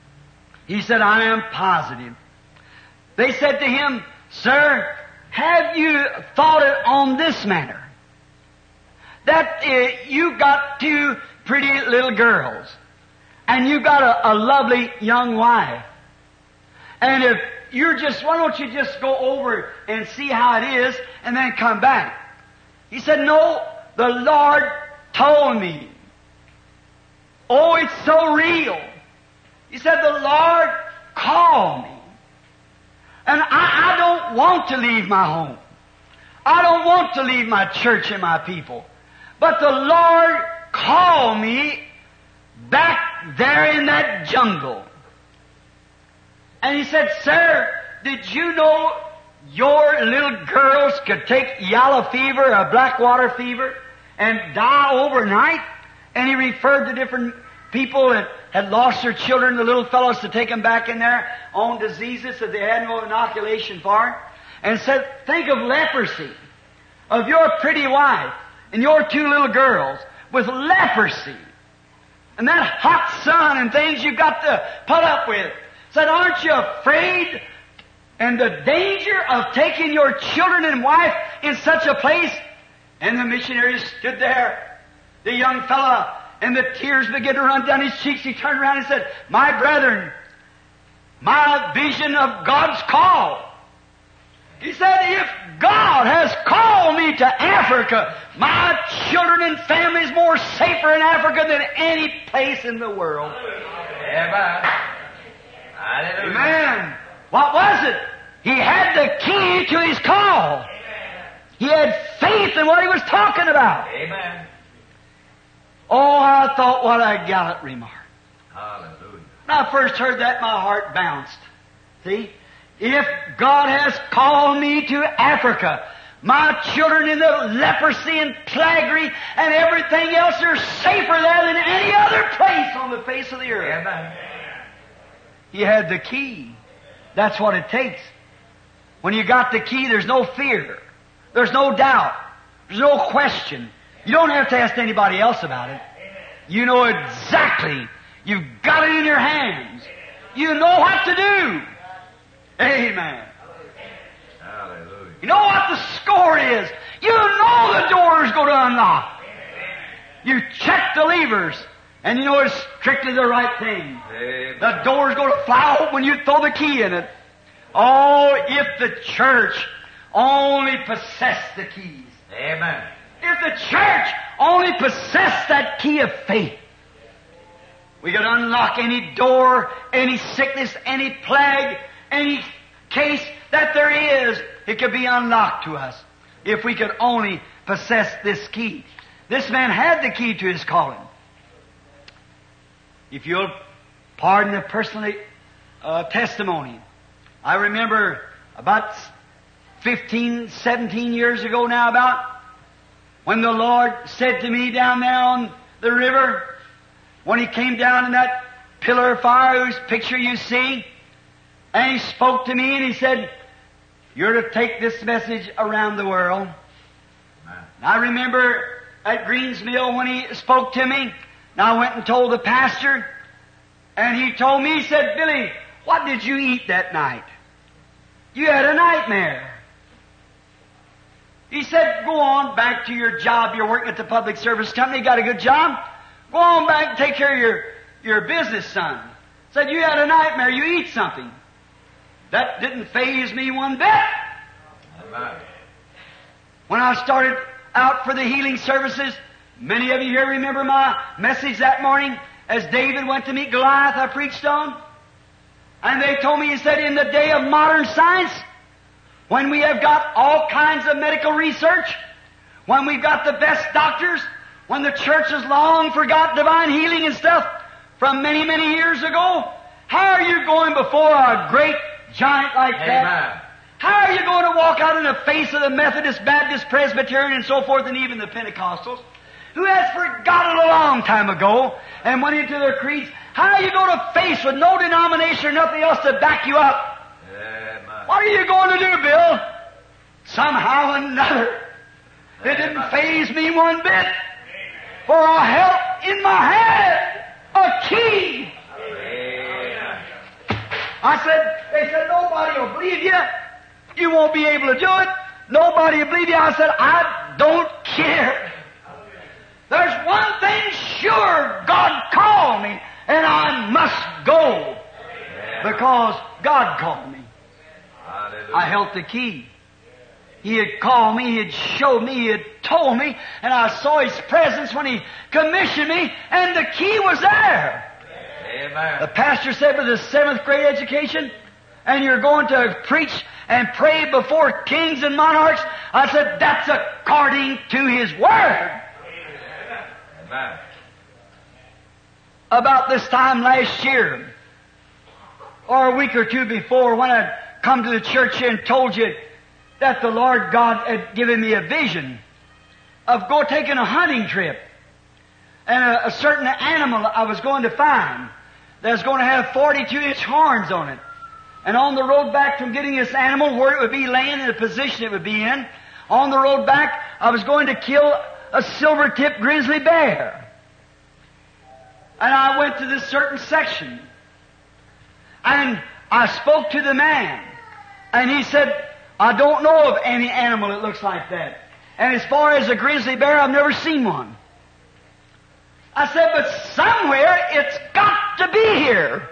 He said, "I am positive." They said to him, "Sir, have you thought it on this manner? That uh, you got two pretty little girls, and you got a, a lovely young wife. And if you're just, why don't you just go over and see how it is, and then come back?" He said, "No, the Lord told me." Oh, it's so real. He said, "The Lord called me. And I, I don't want to leave my home. I don't want to leave my church and my people. But the Lord called me back there in that jungle." And he said, "Sir, did you know your little girls could take yellow fever or black water fever and die overnight?" And he referred to different people that had lost their children, the little fellows, to take them back in there on diseases that they had no inoculation for, and said, "Think of leprosy, of your pretty wife and your two little girls with leprosy, and that hot sun and things you've got to put up with." Said, "Aren't you afraid and the danger of taking your children and wife in such a place?" And the missionary stood there, the young fellow, and the tears began to run down his cheeks. He turned around and said, "My brethren, my vision of God's call." He said, "If God has called me to Africa, my children and family is more safer in Africa than any place in the world." Amen. Hallelujah. Amen. What was it? He had the key to his call. He had faith in what he was talking about. Amen. Oh, I thought, what a gallant remark. Hallelujah. When I first heard that, my heart bounced. See? If God has called me to Africa, my children in the leprosy and plaguery and everything else are safer there than any other place on the face of the earth. Amen. He had the key. That's what it takes. When you got the key, there's no fear. There's no doubt. There's no question. You don't have to ask anybody else about it. You know exactly. You've got it in your hands. You know what to do. Amen. Hallelujah. You know what the score is. You know the door is going to unlock. You check the levers. And you know it's strictly the right thing. Amen. The door's going to fly open when you throw the key in it. Oh, if the church only possessed the keys. Amen. If the church only possessed that key of faith, we could unlock any door, any sickness, any plague, any case that there is. It could be unlocked to us if we could only possess this key. This man had the key to his calling. If you'll pardon the personal uh, testimony, I remember about fifteen, seventeen years ago now about, when the Lord said to me down there on the river, when He came down in that pillar of fire whose picture you see, and He spoke to me and He said, you're to take this message around the world. Amen. And I remember at Greens Mill when He spoke to me, and I went and told the pastor, and he told me, he said, Billy, what did you eat that night? You had a nightmare. He said, go on back to your job. You're working at the public service company. You got a good job. Go on back and take care of your, your business, son. Said, you had a nightmare. You eat something. That didn't faze me one bit. Amen. When I started out for the healing services, many of you here remember my message that morning as David went to meet Goliath I preached on. And they told me, he said, in the day of modern science, when we have got all kinds of medical research, when we've got the best doctors, when the church has long forgot divine healing and stuff from many, many years ago, how are you going before a great giant like that? Amen. How are you going to walk out in the face of the Methodist, Baptist, Presbyterian, and so forth, and even the Pentecostals, who has forgotten a long time ago and went into their creeds? How are you going to face with no denomination or nothing else to back you up? Amen. What are you going to do, Bill? Somehow or another, it didn't faze me one bit. For I held in my hand a key. Amen. I said, they said, nobody will believe you. You won't be able to do it. Nobody will believe you. I said, I don't care. There's one thing sure, God called me, and I must go. Because God called me. Hallelujah. I held the key. He had called me, He had showed me, He had told me, and I saw His presence when He commissioned me, and the key was there. Amen. The pastor said with his seventh grade education, and you're going to preach and pray before kings and monarchs. I said, that's according to His Word. Amen. About this time last year, or a week or two before, when I'd come to the church here and told you that the Lord God had given me a vision of go taking a hunting trip, and a, a certain animal I was going to find that's going to have forty-two inch horns on it. And on the road back from getting this animal, where it would be laying in the position it would be in, on the road back, I was going to kill a silver-tipped grizzly bear. And I went to this certain section, and I spoke to the man, and he said, I don't know of any animal that looks like that. And as far as a grizzly bear, I've never seen one. I said, but somewhere it's got to be here.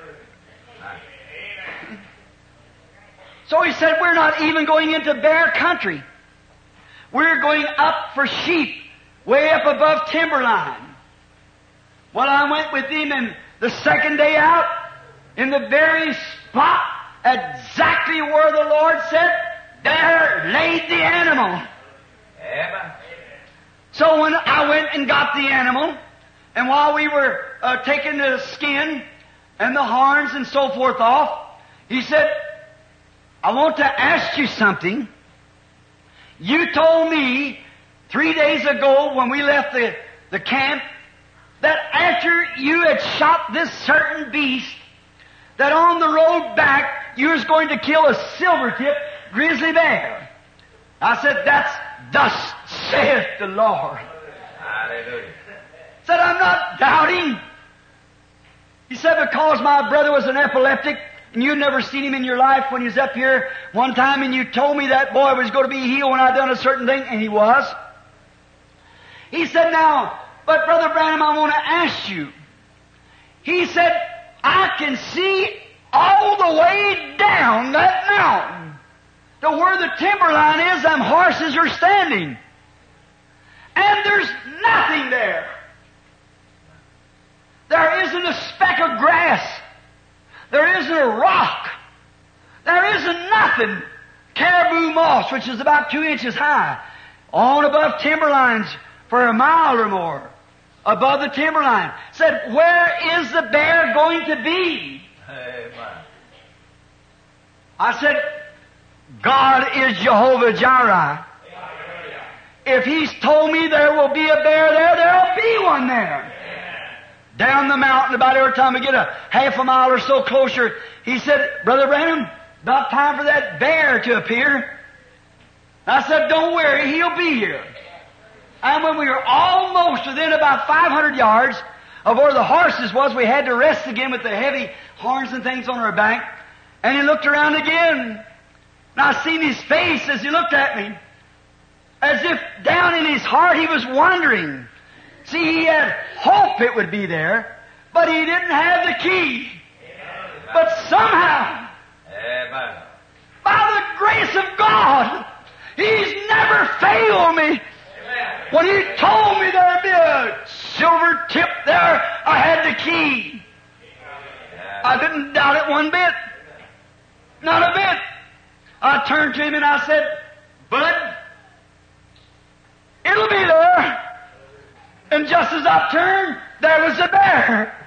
So he said, we're not even going into bear country. We're going up for sheep, way up above timberline. Well, I went with him, and the second day out, in the very spot, exactly where the Lord said, there laid the animal. Amen. So when I went and got the animal, and while we were uh, taking the skin and the horns and so forth off, he said, I want to ask you something. You told me three days ago when we left the, the camp that after you had shot this certain beast, that on the road back you was going to kill a silver-tipped grizzly bear. I said, that's thus saith the Lord. Hallelujah. Said, I'm not doubting. He said, because my brother was an epileptic, and you'd never seen him in your life when he was up here one time, and you told me that boy was going to be healed when I done a certain thing, and he was. He said, now, but Brother Branham, I want to ask you, He said, I can see all the way down that mountain to where the timberline is, them horses are standing. And there's nothing there. There isn't a speck of grass. There isn't a rock. There isn't nothing. Caribou moss, which is about two inches high, on above timberlines for a mile or more, above the timberline. Said, where is the bear going to be? Amen. I said, God is Jehovah Jireh. If He's told me there will be a bear there, there'll be one there. Down the mountain, about every time we get a half a mile or so closer, he said, Brother Branham, about time for that bear to appear. I said, don't worry, he'll be here. And when we were almost within about five hundred yards of where the horses was, we had to rest again with the heavy horns and things on our back. And he looked around again. And I seen his face as he looked at me, as if down in his heart he was wondering. See, he had hope it would be there, but he didn't have the key. But somehow, Amen. by the grace of God, He's never failed me. When He told me there'd be a silver tip there, I had the key. I didn't doubt it one bit. Not a bit. I turned to him and I said, Bud, it'll be there. And just as I turned, there was a bear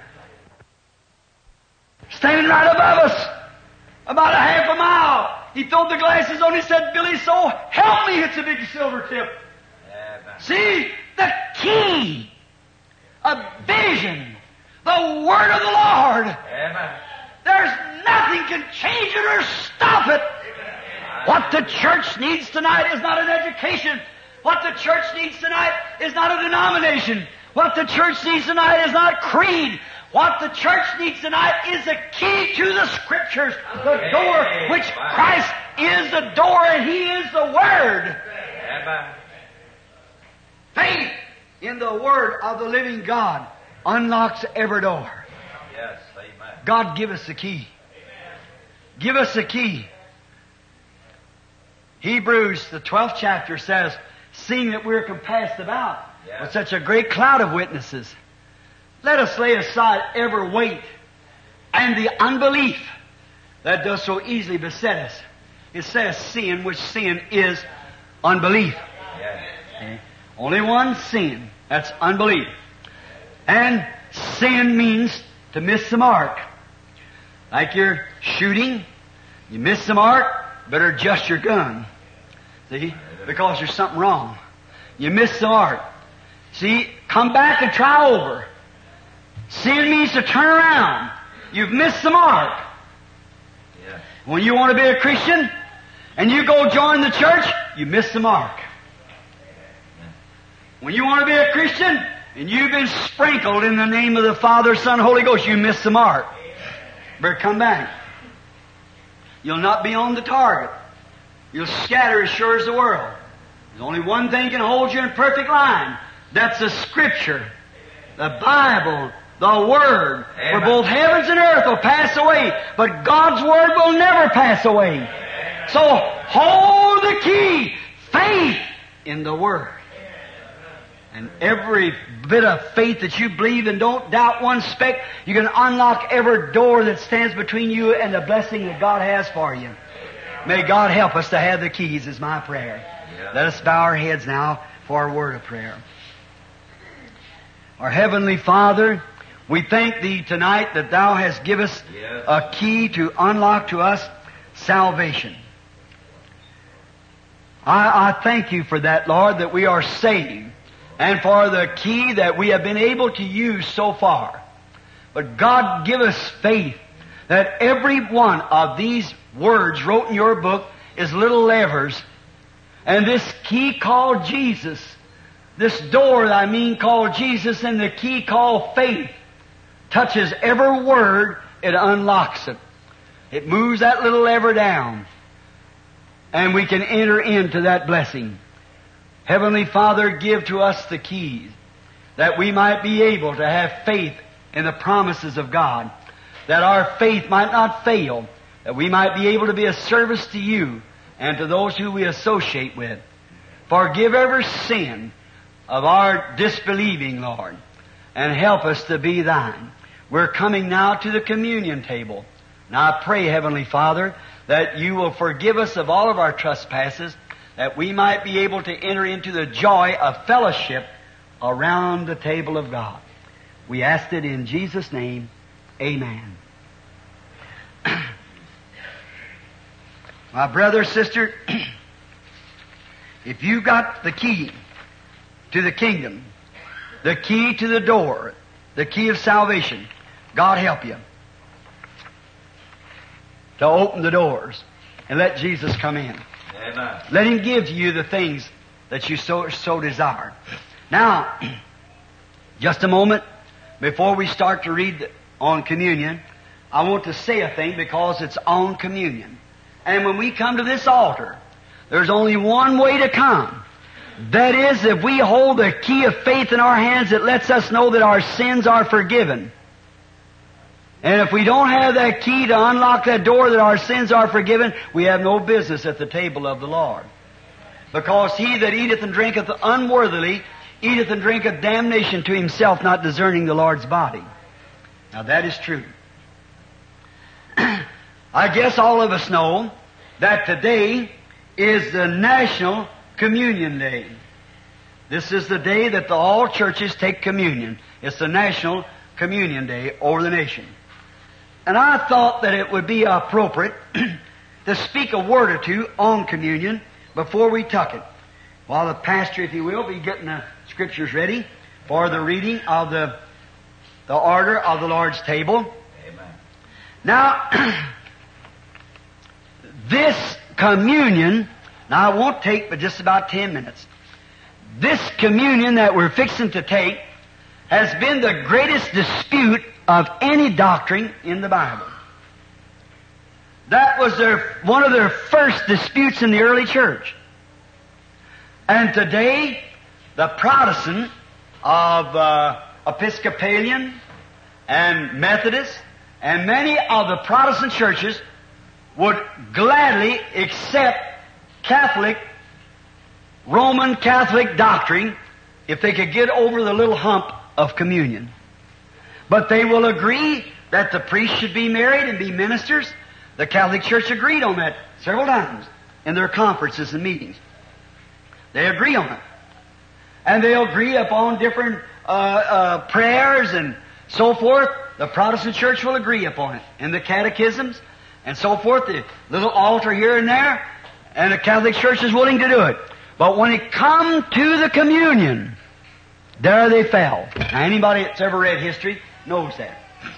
standing right above us, about a half a mile. He threw the glasses on. He said, Billy, so help me, it's a big silver tip. Amen. See, the key, a vision, the word of the Lord. Amen. There's nothing can change it or stop it. What the church needs tonight is not an education. What the church needs tonight is not a denomination. What the church needs tonight is not creed. What the church needs tonight is the key to the Scriptures, the door which Christ is the door and He is the Word. Amen. Faith in the Word of the living God unlocks every door. Yes, amen. God, give us the key. Give us the key. Hebrews, the twelfth chapter says, seeing that we're compassed about Yes. with such a great cloud of witnesses, let us lay aside every weight and the unbelief that does so easily beset us. It says sin, which sin is unbelief. Yes. Okay? Only one sin, that's unbelief. And sin means to miss the mark. Like you're shooting, you miss the mark, better adjust your gun. See? Because there's something wrong. You miss the mark. See? Come back and try over. Sin means to turn around. You've missed the mark. Yes. When you want to be a Christian and you go join the church, you miss the mark. When you want to be a Christian and you've been sprinkled in the name of the Father, Son, Holy Ghost, you miss the mark. Better come back. You'll not be on the target. You'll scatter as sure as the world. There's only one thing can hold you in perfect line. That's the Scripture, the Bible, the Word. For Amen. both heavens and earth will pass away, but God's Word will never pass away. So hold the key, faith in the Word. And every bit of faith that you believe and don't doubt one speck, you can unlock every door that stands between you and the blessing that God has for you. May God help us to have the keys is my prayer. Yeah. Let us bow our heads now for a word of prayer. Our Heavenly Father, we thank Thee tonight that Thou hast given us Yes. a key to unlock to us salvation. I, I thank You for that, Lord, that we are saved, and for the key that we have been able to use so far. But God, give us faith that every one of these words wrote in Your book is little levers, and this key called Jesus, this door, I mean, called Jesus, and the key called faith, touches every word, it unlocks it. It moves that little lever down, and we can enter into that blessing. Heavenly Father, give to us the keys, that we might be able to have faith in the promises of God, that our faith might not fail, that we might be able to be a service to you and to those who we associate with. Forgive every sin of our disbelieving, Lord, and help us to be thine. We're coming now to the communion table. Now I pray, Heavenly Father, that you will forgive us of all of our trespasses, that we might be able to enter into the joy of fellowship around the table of God. We ask it in Jesus' name. Amen. My brother, sister, if you got the key to the kingdom, the key to the door, the key of salvation, God help you to open the doors and let Jesus come in. Amen. Let Him give to you the things that you so, so desire. Now, just a moment before we start to read on communion, I want to say a thing because it's on communion. And when we come to this altar, there's only one way to come. That is, if we hold the key of faith in our hands, it lets us know that our sins are forgiven. And if we don't have that key to unlock that door that our sins are forgiven, we have no business at the table of the Lord. Because he that eateth and drinketh unworthily eateth and drinketh damnation to himself, not discerning the Lord's body. Now that is true. I guess all of us know that today is the National Communion Day. This is the day that the, all churches take communion. It's the National Communion Day over the nation. And I thought that it would be appropriate to speak a word or two on communion before we tuck it. While the pastor, if he will, be getting the scriptures ready for the reading of the, the order of the Lord's table. Amen. Now, this communion, now it won't take but just about ten minutes. This communion that we're fixing to take has been the greatest dispute of any doctrine in the Bible. That was their, one of their first disputes in the early church. And today, the Protestant of uh, Episcopalian and Methodist and many of the Protestant churches would gladly accept Catholic, Roman Catholic doctrine if they could get over the little hump of communion. But they will agree that the priests should be married and be ministers. The Catholic Church agreed on that several times in their conferences and meetings. They agree on it. And they'll agree upon different uh, uh, prayers and so forth. The Protestant Church will agree upon it. And the catechisms and so forth, the little altar here and there, and the Catholic Church is willing to do it. But when it comes to the communion, there they fell. Now anybody that's ever read history knows that.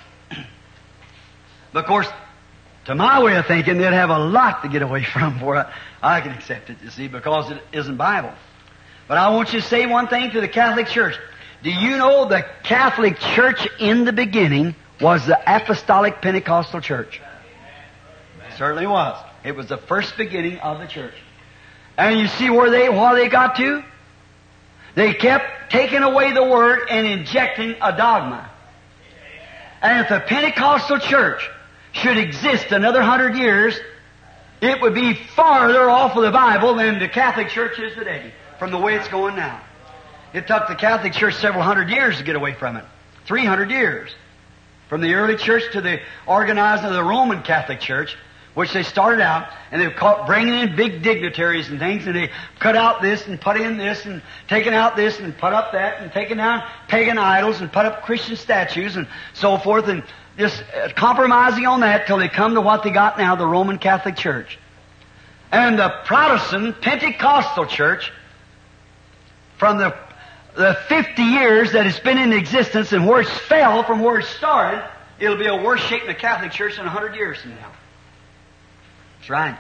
But of course, to my way of thinking, they'd have a lot to get away from before I, I can accept it, you see, because it isn't Bible. But I want you to say one thing to the Catholic Church. Do you know the Catholic Church in the beginning was the Apostolic Pentecostal Church? It certainly was. It was the first beginning of the church. And you see where they, what they got to? They kept taking away the Word and injecting a dogma. And if the Pentecostal church should exist another hundred years, it would be farther off of the Bible than the Catholic Church is today, from the way it's going now. It took the Catholic Church several hundred years to get away from it. Three hundred years. From the early church to the organizing of the Roman Catholic Church, which they started out, and they've caught bringing in big dignitaries and things, and they cut out this and put in this and taken out this and put up that and taken down pagan idols and put up Christian statues and so forth, and just compromising on that till they come to what they got now, the Roman Catholic Church. And the Protestant Pentecostal Church, from the, the fifty years that it's been in existence and where it's fell from where it started, it'll be a worse shape in the Catholic Church in a hundred years from now. That's right.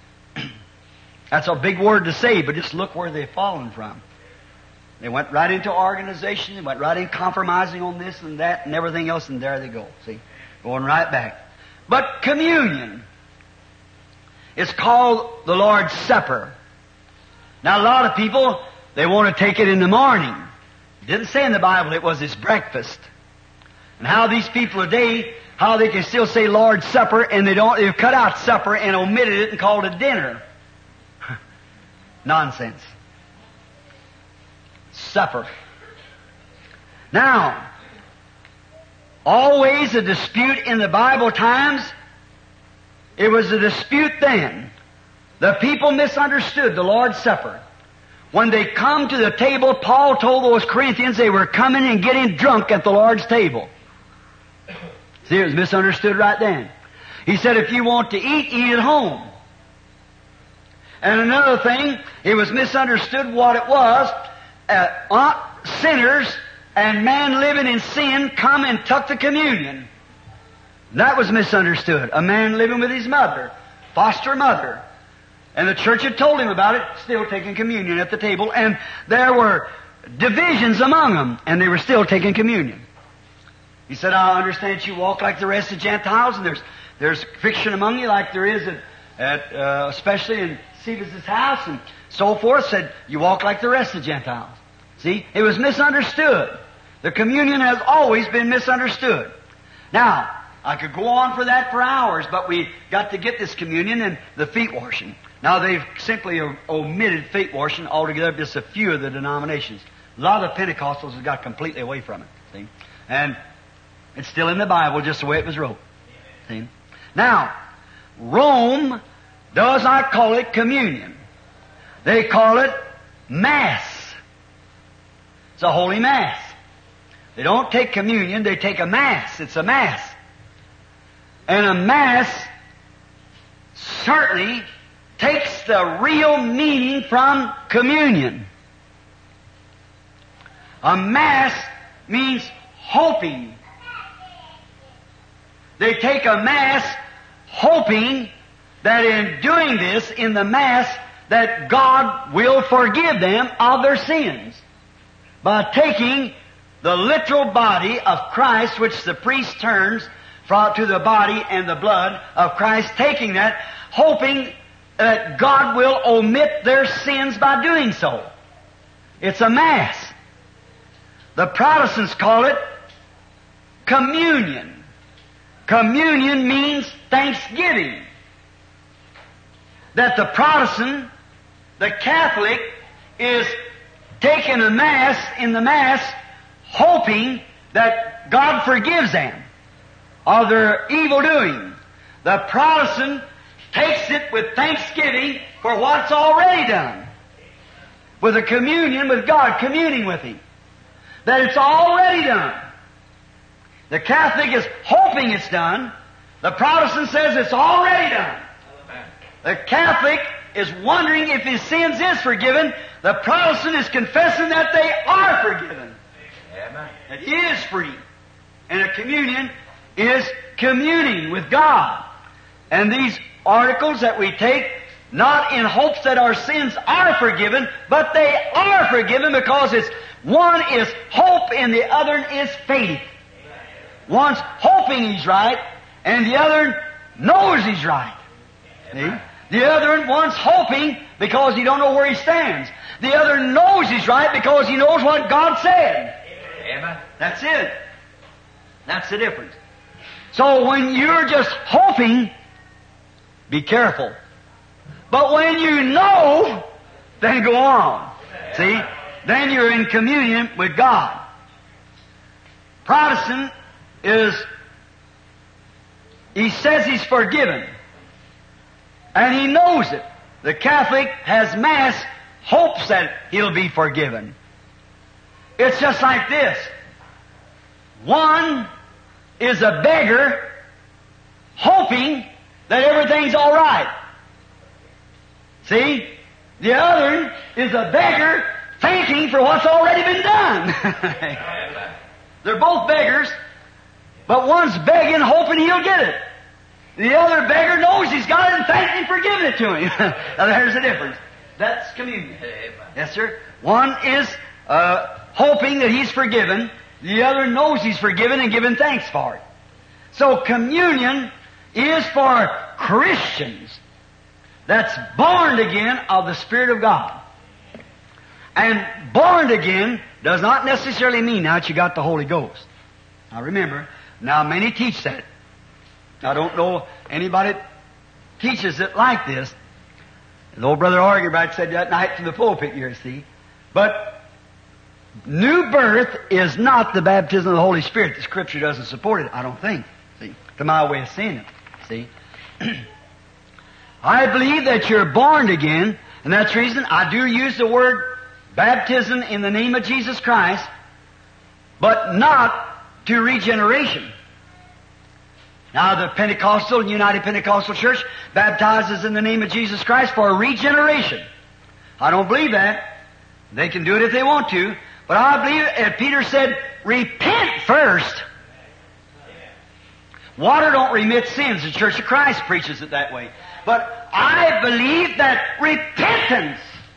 That's a big word to say, but just look where they've fallen from. They went right into organization, they went right in compromising on this and that and everything else, and there they go. See? Going right back. But communion is called the Lord's Supper. Now a lot of people, they want to take it in the morning. It didn't say in the Bible it was his breakfast. And how these people today, how they can still say Lord's Supper and they don't, they've cut out supper and omitted it and called it dinner. Nonsense. Supper. Now, always a dispute in the Bible times. It was a dispute then. The people misunderstood the Lord's Supper. When they come to the table, Paul told those Corinthians they were coming and getting drunk at the Lord's table. See, it was misunderstood right then. He said, if you want to eat, eat at home. And another thing, it was misunderstood what it was. Uh, sinners and man living in sin come and took the communion. That was misunderstood. A man living with his mother, foster mother. And the church had told him about it, still taking communion at the table. And there were divisions among them, and they were still taking communion. He said, I understand you walk like the rest of the Gentiles, and there's there's friction among you like there is at, at uh, especially in Cephas's house and so forth. Said, you walk like the rest of the Gentiles. See, it was misunderstood. The communion has always been misunderstood. Now, I could go on for that for hours, but we got to get this communion and the feet washing. Now, they've simply omitted feet washing altogether, just a few of the denominations. A lot of the Pentecostals have got completely away from it, see? And it's still in the Bible, just the way it was wrote. See? Now, Rome does not call it communion. They call it Mass. It's a holy Mass. They don't take communion, they take a Mass. It's a Mass. And a Mass certainly takes the real meaning from communion. A Mass means hoping. They take a Mass hoping that in doing this, in the Mass, that God will forgive them of their sins. By taking the literal body of Christ, which the priest turns from, to the body and the blood of Christ, taking that, hoping that God will omit their sins by doing so. It's a Mass. The Protestants call it communion. Communion means thanksgiving. That the Protestant, the Catholic, is taking a Mass, in the Mass, hoping that God forgives them of their evil doing. The Protestant takes it with thanksgiving for what's already done. With a communion with God, communing with Him. That it's already done. The Catholic is hoping it's done. The Protestant says it's already done. The Catholic is wondering if his sins is forgiven. The Protestant is confessing that they are forgiven. Amen. That he is free. And a communion is communing with God. And these articles that we take, not in hopes that our sins are forgiven, but they are forgiven because it's one is hope and the other is faith. One's hoping he's right, and the other knows he's right. See? The other one's hoping because he don't know where he stands. The other knows he's right because he knows what God said. Amen. That's it. That's the difference. So when you're just hoping, be careful. But when you know, then go on. See? Then you're in communion with God. Protestant is, he says he's forgiven. And he knows it. The Catholic has Mass, hopes that he'll be forgiven. It's just like this. One is a beggar hoping that everything's all right. See? The other is a beggar thanking for what's already been done. They're both beggars, but one's begging, hoping he'll get it. The other beggar knows he's got it and thanks Him for giving it to him. Now there's the difference. That's communion. Yes, sir. One is uh, hoping that he's forgiven. The other knows he's forgiven and giving thanks for it. So communion is for Christians that's born again of the Spirit of God. And born again does not necessarily mean now that you got the Holy Ghost. I remember. Now, many teach that. I don't know anybody that teaches it like this. The old brother Argybright said that night from the pulpit here, see. But new birth is not the baptism of the Holy Spirit. The Scripture doesn't support it, I don't think. See, to my way of seeing it. See. I believe that you're born again, and that's the reason I do use the word baptism in the name of Jesus Christ, but not to regeneration. Now, the Pentecostal and United Pentecostal Church baptizes in the name of Jesus Christ for regeneration. I don't believe that. They can do it if they want to. But I believe, as Peter said, repent first. Water don't remit sins. The Church of Christ preaches it that way. But I believe that repentance,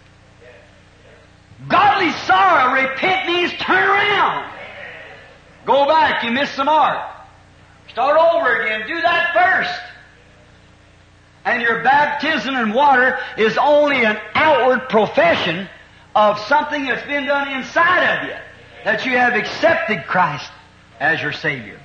godly sorrow, repent means turn around. Go back, you missed the mark. Start over again. Do that first. And your baptism in water is only an outward profession of something that's been done inside of you. That you have accepted Christ as your Savior.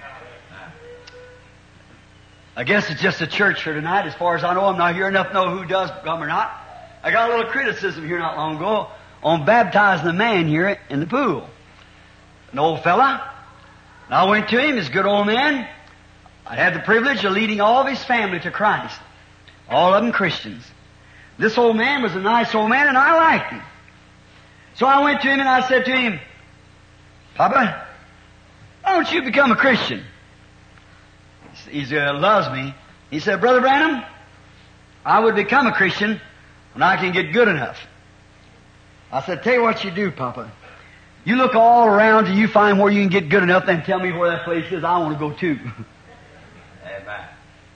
I guess it's just a church here tonight. As far as I know, I'm not here enough to know who does come or not. I got a little criticism here not long ago on baptizing a man here in the pool. An old fella. And I went to him, he's a good old man. I had the privilege of leading all of his family to Christ. All of them Christians. This old man was a nice old man, and I liked him. So I went to him and I said to him, Papa, why don't you become a Christian? He uh, loves me. He said, Brother Branham, I would become a Christian when I can get good enough. I said, tell you what you do, Papa. You look all around till you find where you can get good enough, then tell me where that place is. I want to go too. Amen.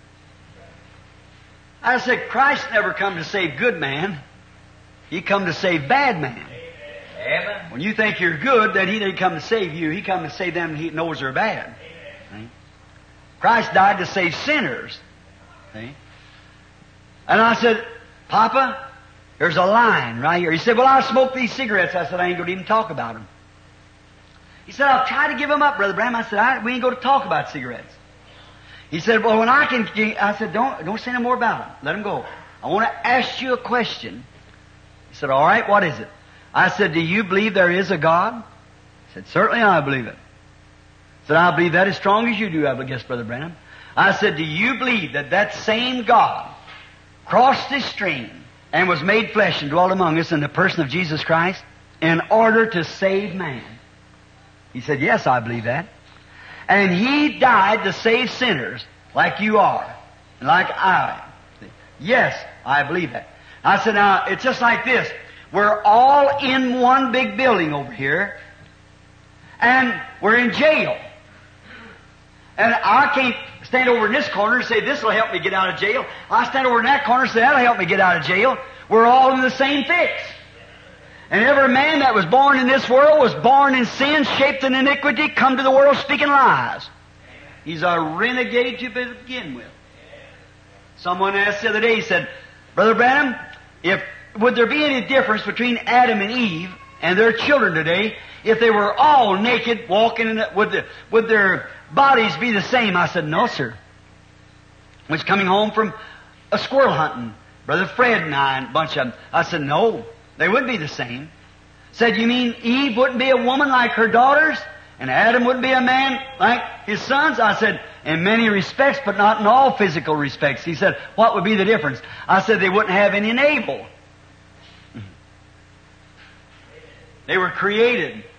I said, Christ never come to save good man. He come to save bad man. Amen. When you think you're good, then He didn't come to save you. He come to save them He knows are bad. See? Christ died to save sinners. See? And I said, Papa, there's a line right here. He said, well, I smoke these cigarettes. I said, I ain't going to even talk about them. He said, I'll try to give them up, Brother Branham. I said, I, we ain't going to talk about cigarettes. He said, well, when I can... I said, don't, don't say no more about them. Let them go. I want to ask you a question. He said, all right, what is it? I said, do you believe there is a God? He said, certainly I believe it. I said, I believe that as strong as you do, I guess, Brother Branham. I said, do you believe that that same God crossed this stream and was made flesh and dwelt among us in the person of Jesus Christ in order to save man? He said, yes, I believe that. And He died to save sinners like you are and like I am. Yes, I believe that. I said, now, it's just like this. We're all in one big building over here, and we're in jail. And I can't stand over in this corner and say, this will help me get out of jail. I stand over in that corner and say, that'll help me get out of jail. We're all in the same fix. And every man that was born in this world was born in sin, shaped in iniquity, come to the world speaking lies. He's a renegade to begin with. Someone asked the other day, he said, Brother Branham, if would there be any difference between Adam and Eve and their children today if they were all naked, walking in the, would, the, would their bodies be the same? I said, no, sir. I was coming home from a squirrel hunting. Brother Fred and I and a bunch of them. I said, no, they wouldn't be the same. Said, you mean Eve wouldn't be a woman like her daughters? And Adam wouldn't be a man like his sons? I said, in many respects, but not in all physical respects. He said, what would be the difference? I said, they wouldn't have any navel. They were created. Amen.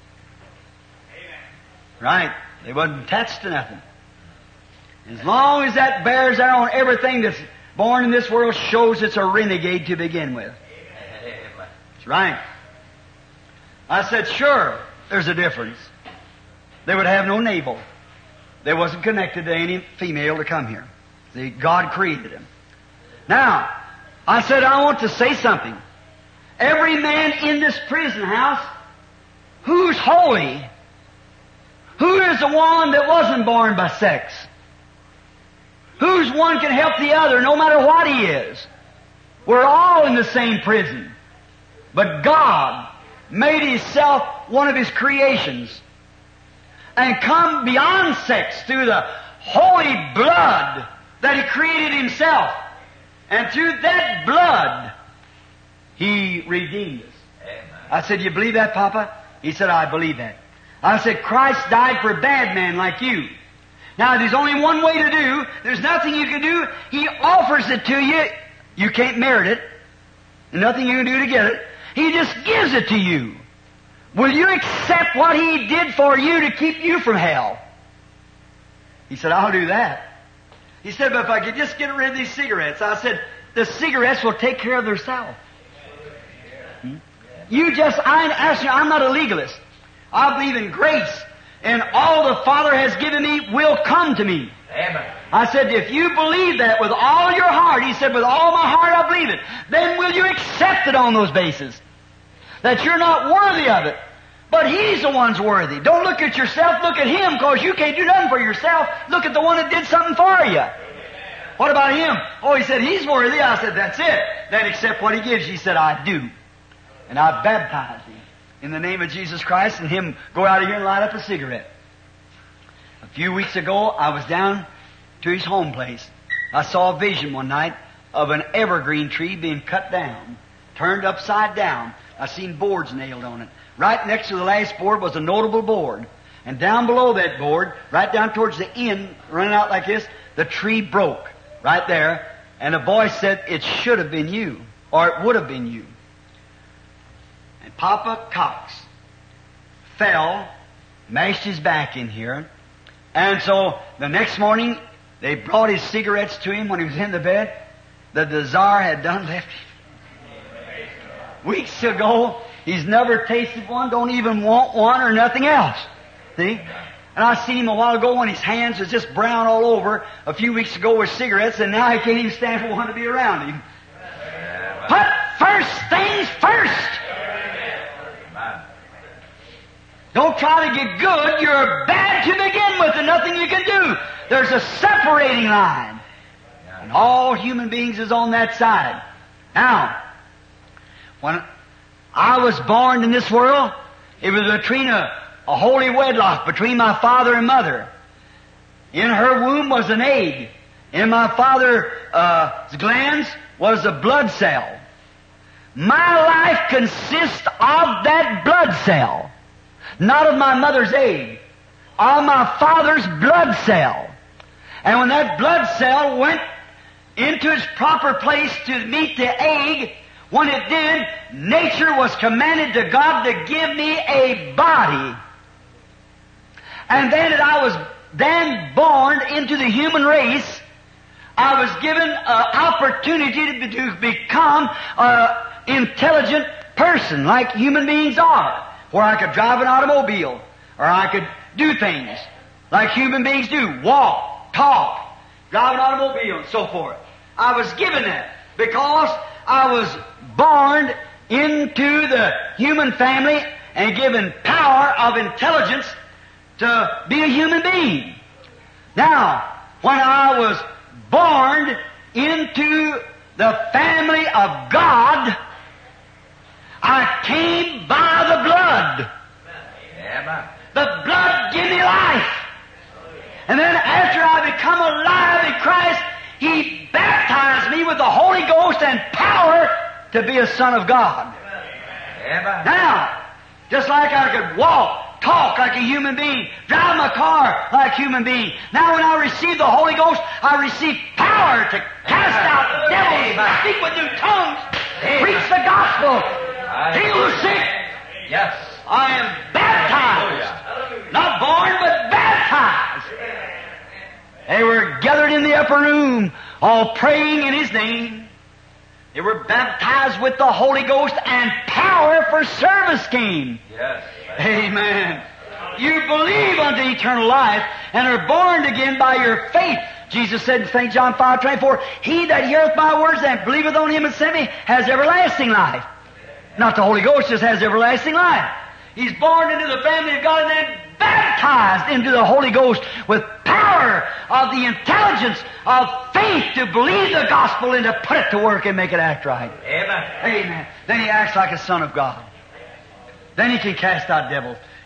Right. They wasn't attached to nothing. As long as that bears there on everything that's born in this world, shows it's a renegade to begin with. Amen. That's right. I said, sure, there's a difference. They would have no navel. They wasn't connected to any female to come here. See, God created them. Now, I said, I want to say something. Every man in this prison house, who's holy? Who is the one that wasn't born by sex? Who's one can help the other no matter what he is? We're all in the same prison. But God made Himself one of His creations. and come beyond sex through the holy blood that He created Himself. And through that blood, He redeemed us. Amen. I said, you believe that, Papa? He said, I believe that. I said, Christ died for a bad man like you. Now, there's only one way to do. There's nothing you can do. He offers it to you. You can't merit it. There's nothing you can do to get it. He just gives it to you. Will you accept what He did for you to keep you from hell? He said, I'll do that. He said, but if I could just get rid of these cigarettes. I said, the cigarettes will take care of themselves. Hmm? You just, I ask you, I'm not a legalist. I believe in grace. And all the Father has given me will come to me. Amen. I said, if you believe that with all your heart, He said, with all my heart I believe it, then will you accept it on those bases? That you're not worthy of it. But He's the one's worthy. Don't look at yourself, look at Him, because you can't do nothing for yourself. Look at the one that did something for you. What about Him? Oh, He said, He's worthy. I said, that's it. Then accept what He gives. He said, I do. And I baptize Him in the name of Jesus Christ, and Him go out of here and light up a cigarette. A few weeks ago, I was down to his home place. I saw a vision one night of an evergreen tree being cut down, turned upside down. I seen boards nailed on it. Right next to the last board was a notable board. And down below that board, right down towards the end, running out like this, the tree broke. Right there. And a voice said, it should have been you. Or it would have been you. And Papa Cox fell, mashed his back in here. And so the next morning, they brought his cigarettes to him when he was in the bed. The desire had done left him. Weeks ago, he's never tasted one, don't even want one or nothing else. See? And I seen him a while ago when his hands was just brown all over a few weeks ago with cigarettes, and now he can't even stand for one to be around him. Put first things first. Don't try to get good. You're bad to begin with and nothing you can do. There's a separating line. And all human beings is on that side. Now, when I was born in this world, it was between a, a holy wedlock between my father and mother. In her womb was an egg. In my father's uh, glands was a blood cell. My life consists of that blood cell. Not of my mother's egg. Of my father's blood cell. And when that blood cell went into its proper place to meet the egg, when it did, nature was commanded to God to give me a body. And then that I was then born into the human race, I was given an opportunity to, to become an intelligent person like human beings are. Where I could drive an automobile, or I could do things like human beings do. Walk, talk, drive an automobile, and so forth. I was given that because I was born into the human family and given power of intelligence to be a human being. Now, when I was born into the family of God, I came by the blood. The blood gave me life. And then after I become alive in Christ, He baptized me with the Holy Ghost and power to be a son of God. Now, just like I could walk, talk like a human being, drive my car like a human being, now when I receive the Holy Ghost, I receive power to cast out devils, speak with new tongues, preach the gospel, heal the sick. Yes. I am baptized. Not born, but baptized. They were gathered in the upper room, all praying in His name. They were baptized with the Holy Ghost, and power for service came. Yes. Amen. You believe unto eternal life and are born again by your faith. Jesus said in Saint John five twenty-four, He that heareth my words and believeth on Him that sent me has everlasting life. Not the Holy Ghost just has everlasting life. He's born into the family of God and then baptized into the Holy Ghost with power of the intelligence of faith to believe the gospel and to put it to work and make it act right. Amen. Amen. Then he acts like a son of God. Then he can cast out devils.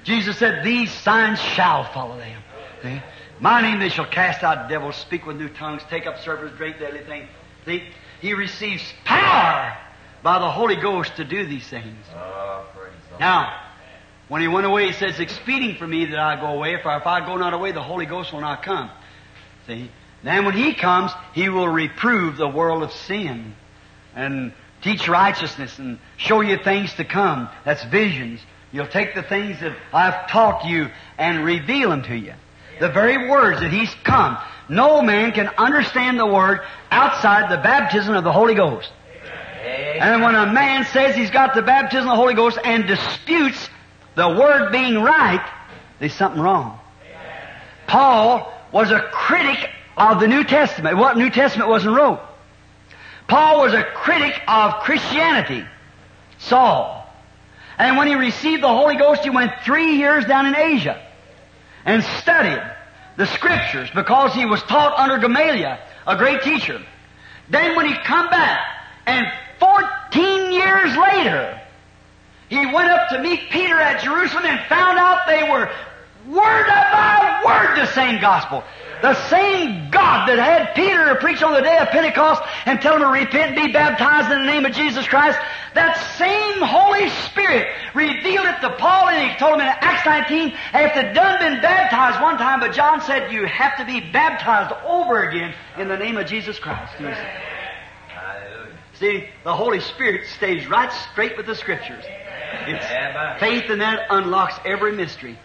Jesus said, these signs shall follow them. See? My name they shall cast out devils, speak with new tongues, take up serpents, drink deadly things. See? He receives power by the Holy Ghost to do these things. Oh, praise the Lord. Now, when he went away, he says, expedient for me that I go away, for if I go not away, the Holy Ghost will not come. See? Then when he comes, he will reprove the world of sin and teach righteousness and show you things to come. That's visions. You'll take the things that I've taught you and reveal them to you. The very words that he's come. No man can understand the word outside the baptism of the Holy Ghost. And when a man says he's got the baptism of the Holy Ghost and disputes the word being right, there's something wrong. Paul was a critic of the New Testament. What New Testament wasn't wrote. Paul was a critic of Christianity. Saul. And when he received the Holy Ghost, he went three years down in Asia and studied the Scriptures because he was taught under Gamaliel, a great teacher. Then when he come back, and fourteen years later, he went up to meet Peter at Jerusalem and found out they were word by word the same gospel. The same God that had Peter preach on the day of Pentecost and tell him to repent and be baptized in the name of Jesus Christ, that same Holy Spirit revealed it to Paul, and he told him in Acts nineteen, after they'd done been baptized one time, but John said, you have to be baptized over again in the name of Jesus Christ. Hallelujah. See, the Holy Spirit stays right straight with the Scriptures. It's Amen. faith in that unlocks every mystery.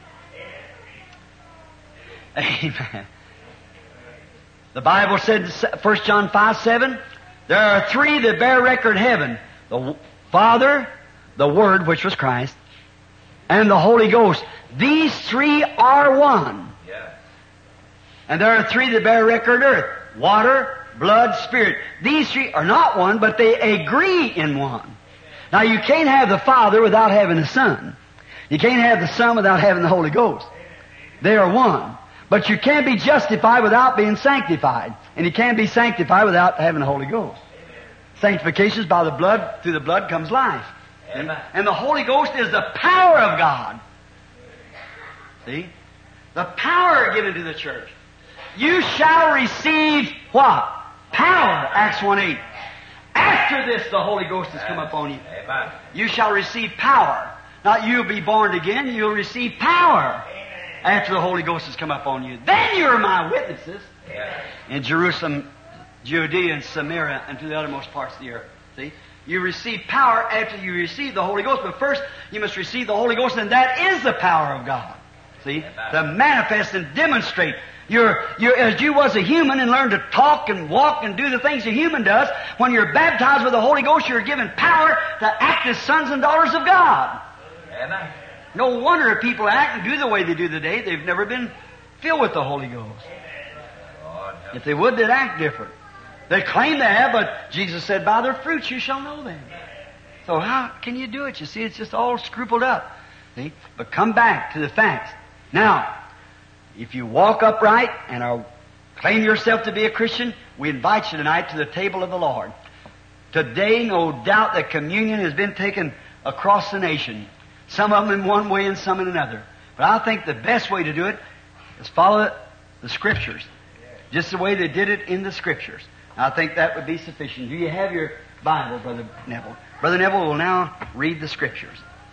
Amen. The Bible said, First John five seven, there are three that bear record in heaven. The Father, the Word, which was Christ, and the Holy Ghost. These three are one. Yes. And there are three that bear record on earth. Water, blood, spirit. These three are not one, but they agree in one. Now you can't have the Father without having the Son. You can't have the Son without having the Holy Ghost. They are one. But you can't be justified without being sanctified. And you can't be sanctified without having the Holy Ghost. Sanctification is by the blood. Through the blood comes life. And, and the Holy Ghost is the power of God. See? The power given to the church. You shall receive what? Power. Acts one eight. After this, the Holy Ghost has come upon you. Amen. You shall receive power. Not you'll be born again. You'll receive power. After the Holy Ghost has come upon you. Then you're my witnesses. Yes. In Jerusalem, Judea, and Samaria, and to the uttermost parts of the earth. See? You receive power after you receive the Holy Ghost, but first you must receive the Holy Ghost, and that is the power of God. See? Amen. To manifest and demonstrate. You're, you're, as you was a human and learned to talk and walk and do the things a human does, when you're baptized with the Holy Ghost, you're given power to act as sons and daughters of God. Amen. No wonder if people act and do the way they do today, they've never been filled with the Holy Ghost. Lord, help. If they would, they'd act different. They claim they have, but Jesus said, by their fruits you shall know them. So how can you do it? You see, it's just all scrupled up. See? But come back to the facts. Now, if you walk upright and are, claim yourself to be a Christian, we invite you tonight to the table of the Lord. Today, no doubt that communion has been taken across the nation. Some of them in one way and some in another. But I think the best way to do it is follow the Scriptures. Just the way they did it in the Scriptures. I think that would be sufficient. Do you have your Bible, Brother Neville? Brother Neville will now read the Scriptures.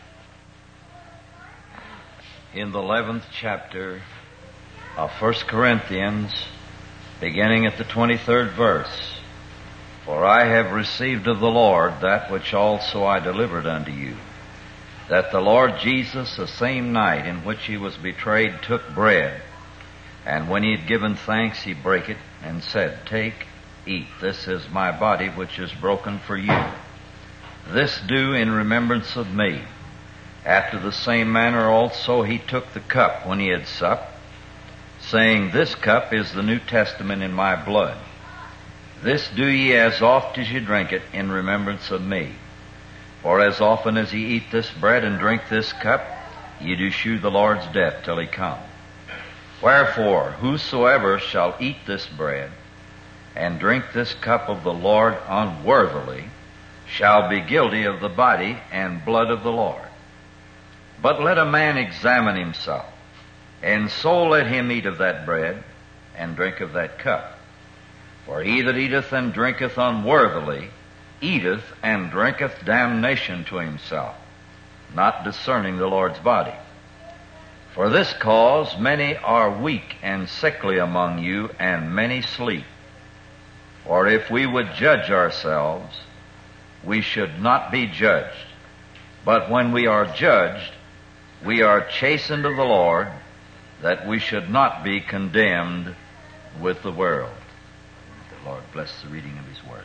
In the eleventh chapter of First Corinthians, beginning at the twenty-third verse, for I have received of the Lord that which also I delivered unto you, that the Lord Jesus, the same night in which he was betrayed, took bread, and when he had given thanks, he brake it, and said, Take, eat, this is my body which is broken for you. This do in remembrance of me. After the same manner also he took the cup when he had supped, saying, This cup is the New Testament in my blood. This do ye as oft as ye drink it in remembrance of me. For as often as ye eat this bread and drink this cup, ye do shew the Lord's death till he come. Wherefore, whosoever shall eat this bread and drink this cup of the Lord unworthily shall be guilty of the body and blood of the Lord. But let a man examine himself, and so let him eat of that bread and drink of that cup. For he that eateth and drinketh unworthily eateth and drinketh damnation to himself, not discerning the Lord's body. For this cause many are weak and sickly among you, and many sleep. For if we would judge ourselves, we should not be judged. But when we are judged, we are chastened of the Lord, that we should not be condemned with the world. The Lord bless the reading of His Word.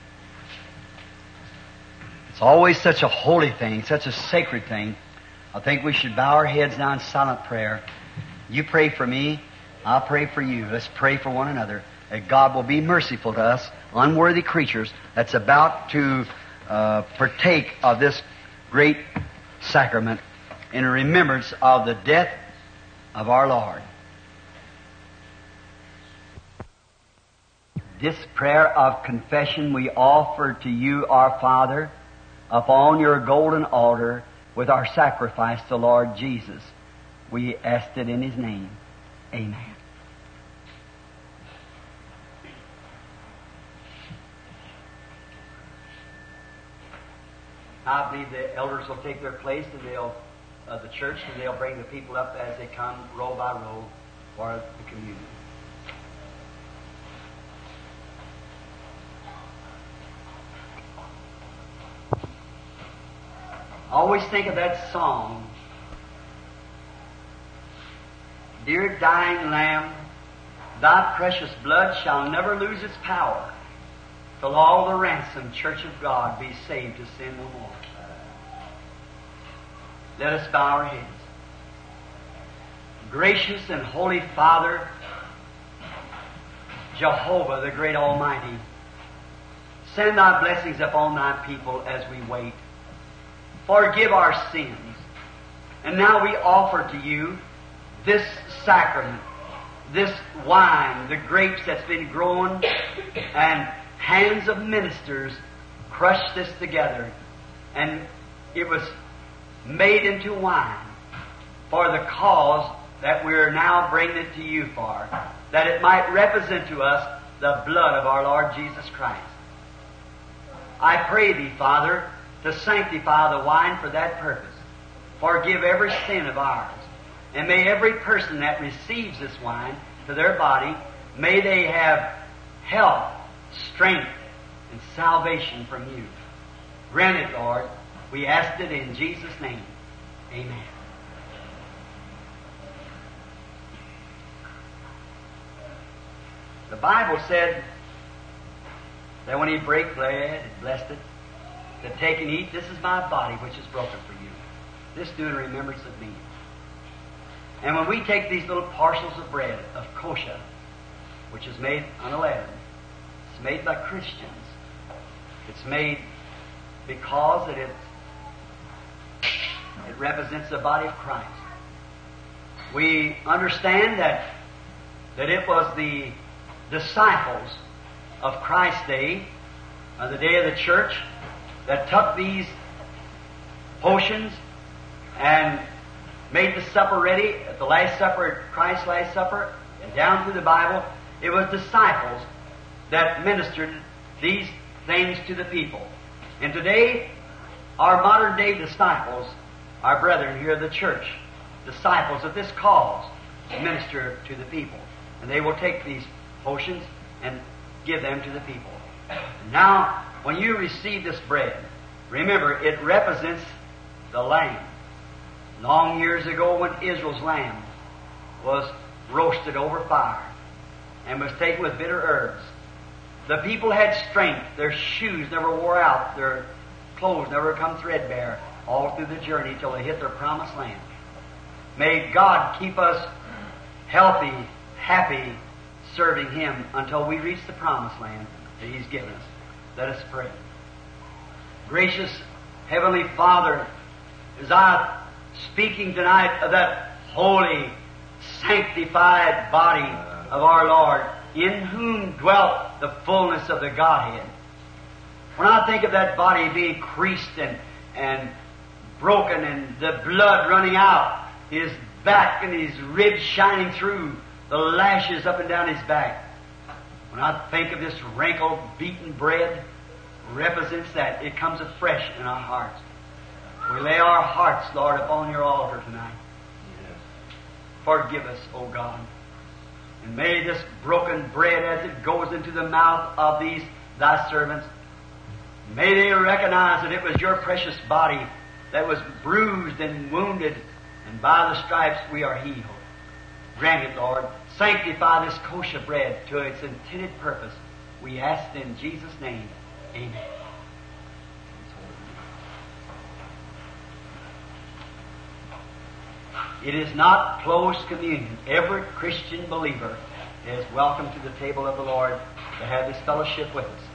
It's always such a holy thing, such a sacred thing. I think we should bow our heads now in silent prayer. You pray for me, I'll pray for you. Let's pray for one another, that God will be merciful to us, unworthy creatures, that's about to uh, partake of this great sacrament in remembrance of the death of our Lord. This prayer of confession we offer to you, our Father, upon your golden altar with our sacrifice to Lord Jesus. We ask it in His name. Amen. I believe the elders will take their place and they'll, uh, the church, and they'll bring the people up as they come row by row for the communion. I always think of that song, Dear dying Lamb, Thy precious blood shall never lose its power, till all the ransomed church of God be saved to sin no more. Let us bow our heads. Gracious and holy Father, Jehovah, the great Almighty, send Thy blessings upon Thy people as we wait. Forgive our sins. And now we offer to you this sacrament, this wine, the grapes that's been grown, and hands of ministers crushed this together, and it was made into wine for the cause that we're now bringing it to you for, that it might represent to us the blood of our Lord Jesus Christ. I pray Thee, Father, to sanctify the wine for that purpose. Forgive every sin of ours. And may every person that receives this wine to their body, may they have health, strength, and salvation from you. Grant it, Lord. We ask it in Jesus' name. Amen. The Bible said that when He brake bread and blessed it, to take and eat, this is my body which is broken for you. This do in remembrance of me. And when we take these little parcels of bread, of kosher, which is made unleavened, it's made by Christians. It's made because it, is, it represents the body of Christ. We understand that, that it was the disciples of Christ's day, on the day of the church, that took these potions and made the supper ready at the Last Supper, at Christ's Last Supper, and down through the Bible, it was disciples that ministered these things to the people. And today, our modern day disciples, our brethren here in the church, disciples of this cause, minister to the people. And they will take these potions and give them to the people. Now, when you receive this bread, remember, it represents the Lamb. Long years ago, when Israel's lamb was roasted over fire and was taken with bitter herbs, the people had strength. Their shoes never wore out. Their clothes never come threadbare all through the journey till they hit their promised land. May God keep us healthy, happy, serving Him until we reach the promised land that He's given us. Let us pray. Gracious Heavenly Father, as I speaking tonight of that holy, sanctified body of our Lord, in whom dwelt the fullness of the Godhead. When I think of that body being creased and, and broken and the blood running out, his back and his ribs shining through, the lashes up and down his back. When I think of this wrinkled, beaten bread, represents that. It comes afresh in our hearts. We lay our hearts, Lord, upon your altar tonight. Yes. Forgive us, O God. And may this broken bread, as it goes into the mouth of these thy servants, may they recognize that it was your precious body that was bruised and wounded, and by the stripes we are healed. Grant it, Lord. Sanctify this kosher bread to its intended purpose. We ask in Jesus' name. Amen. It is not closed communion. Every Christian believer is welcome to the table of the Lord to have this fellowship with us.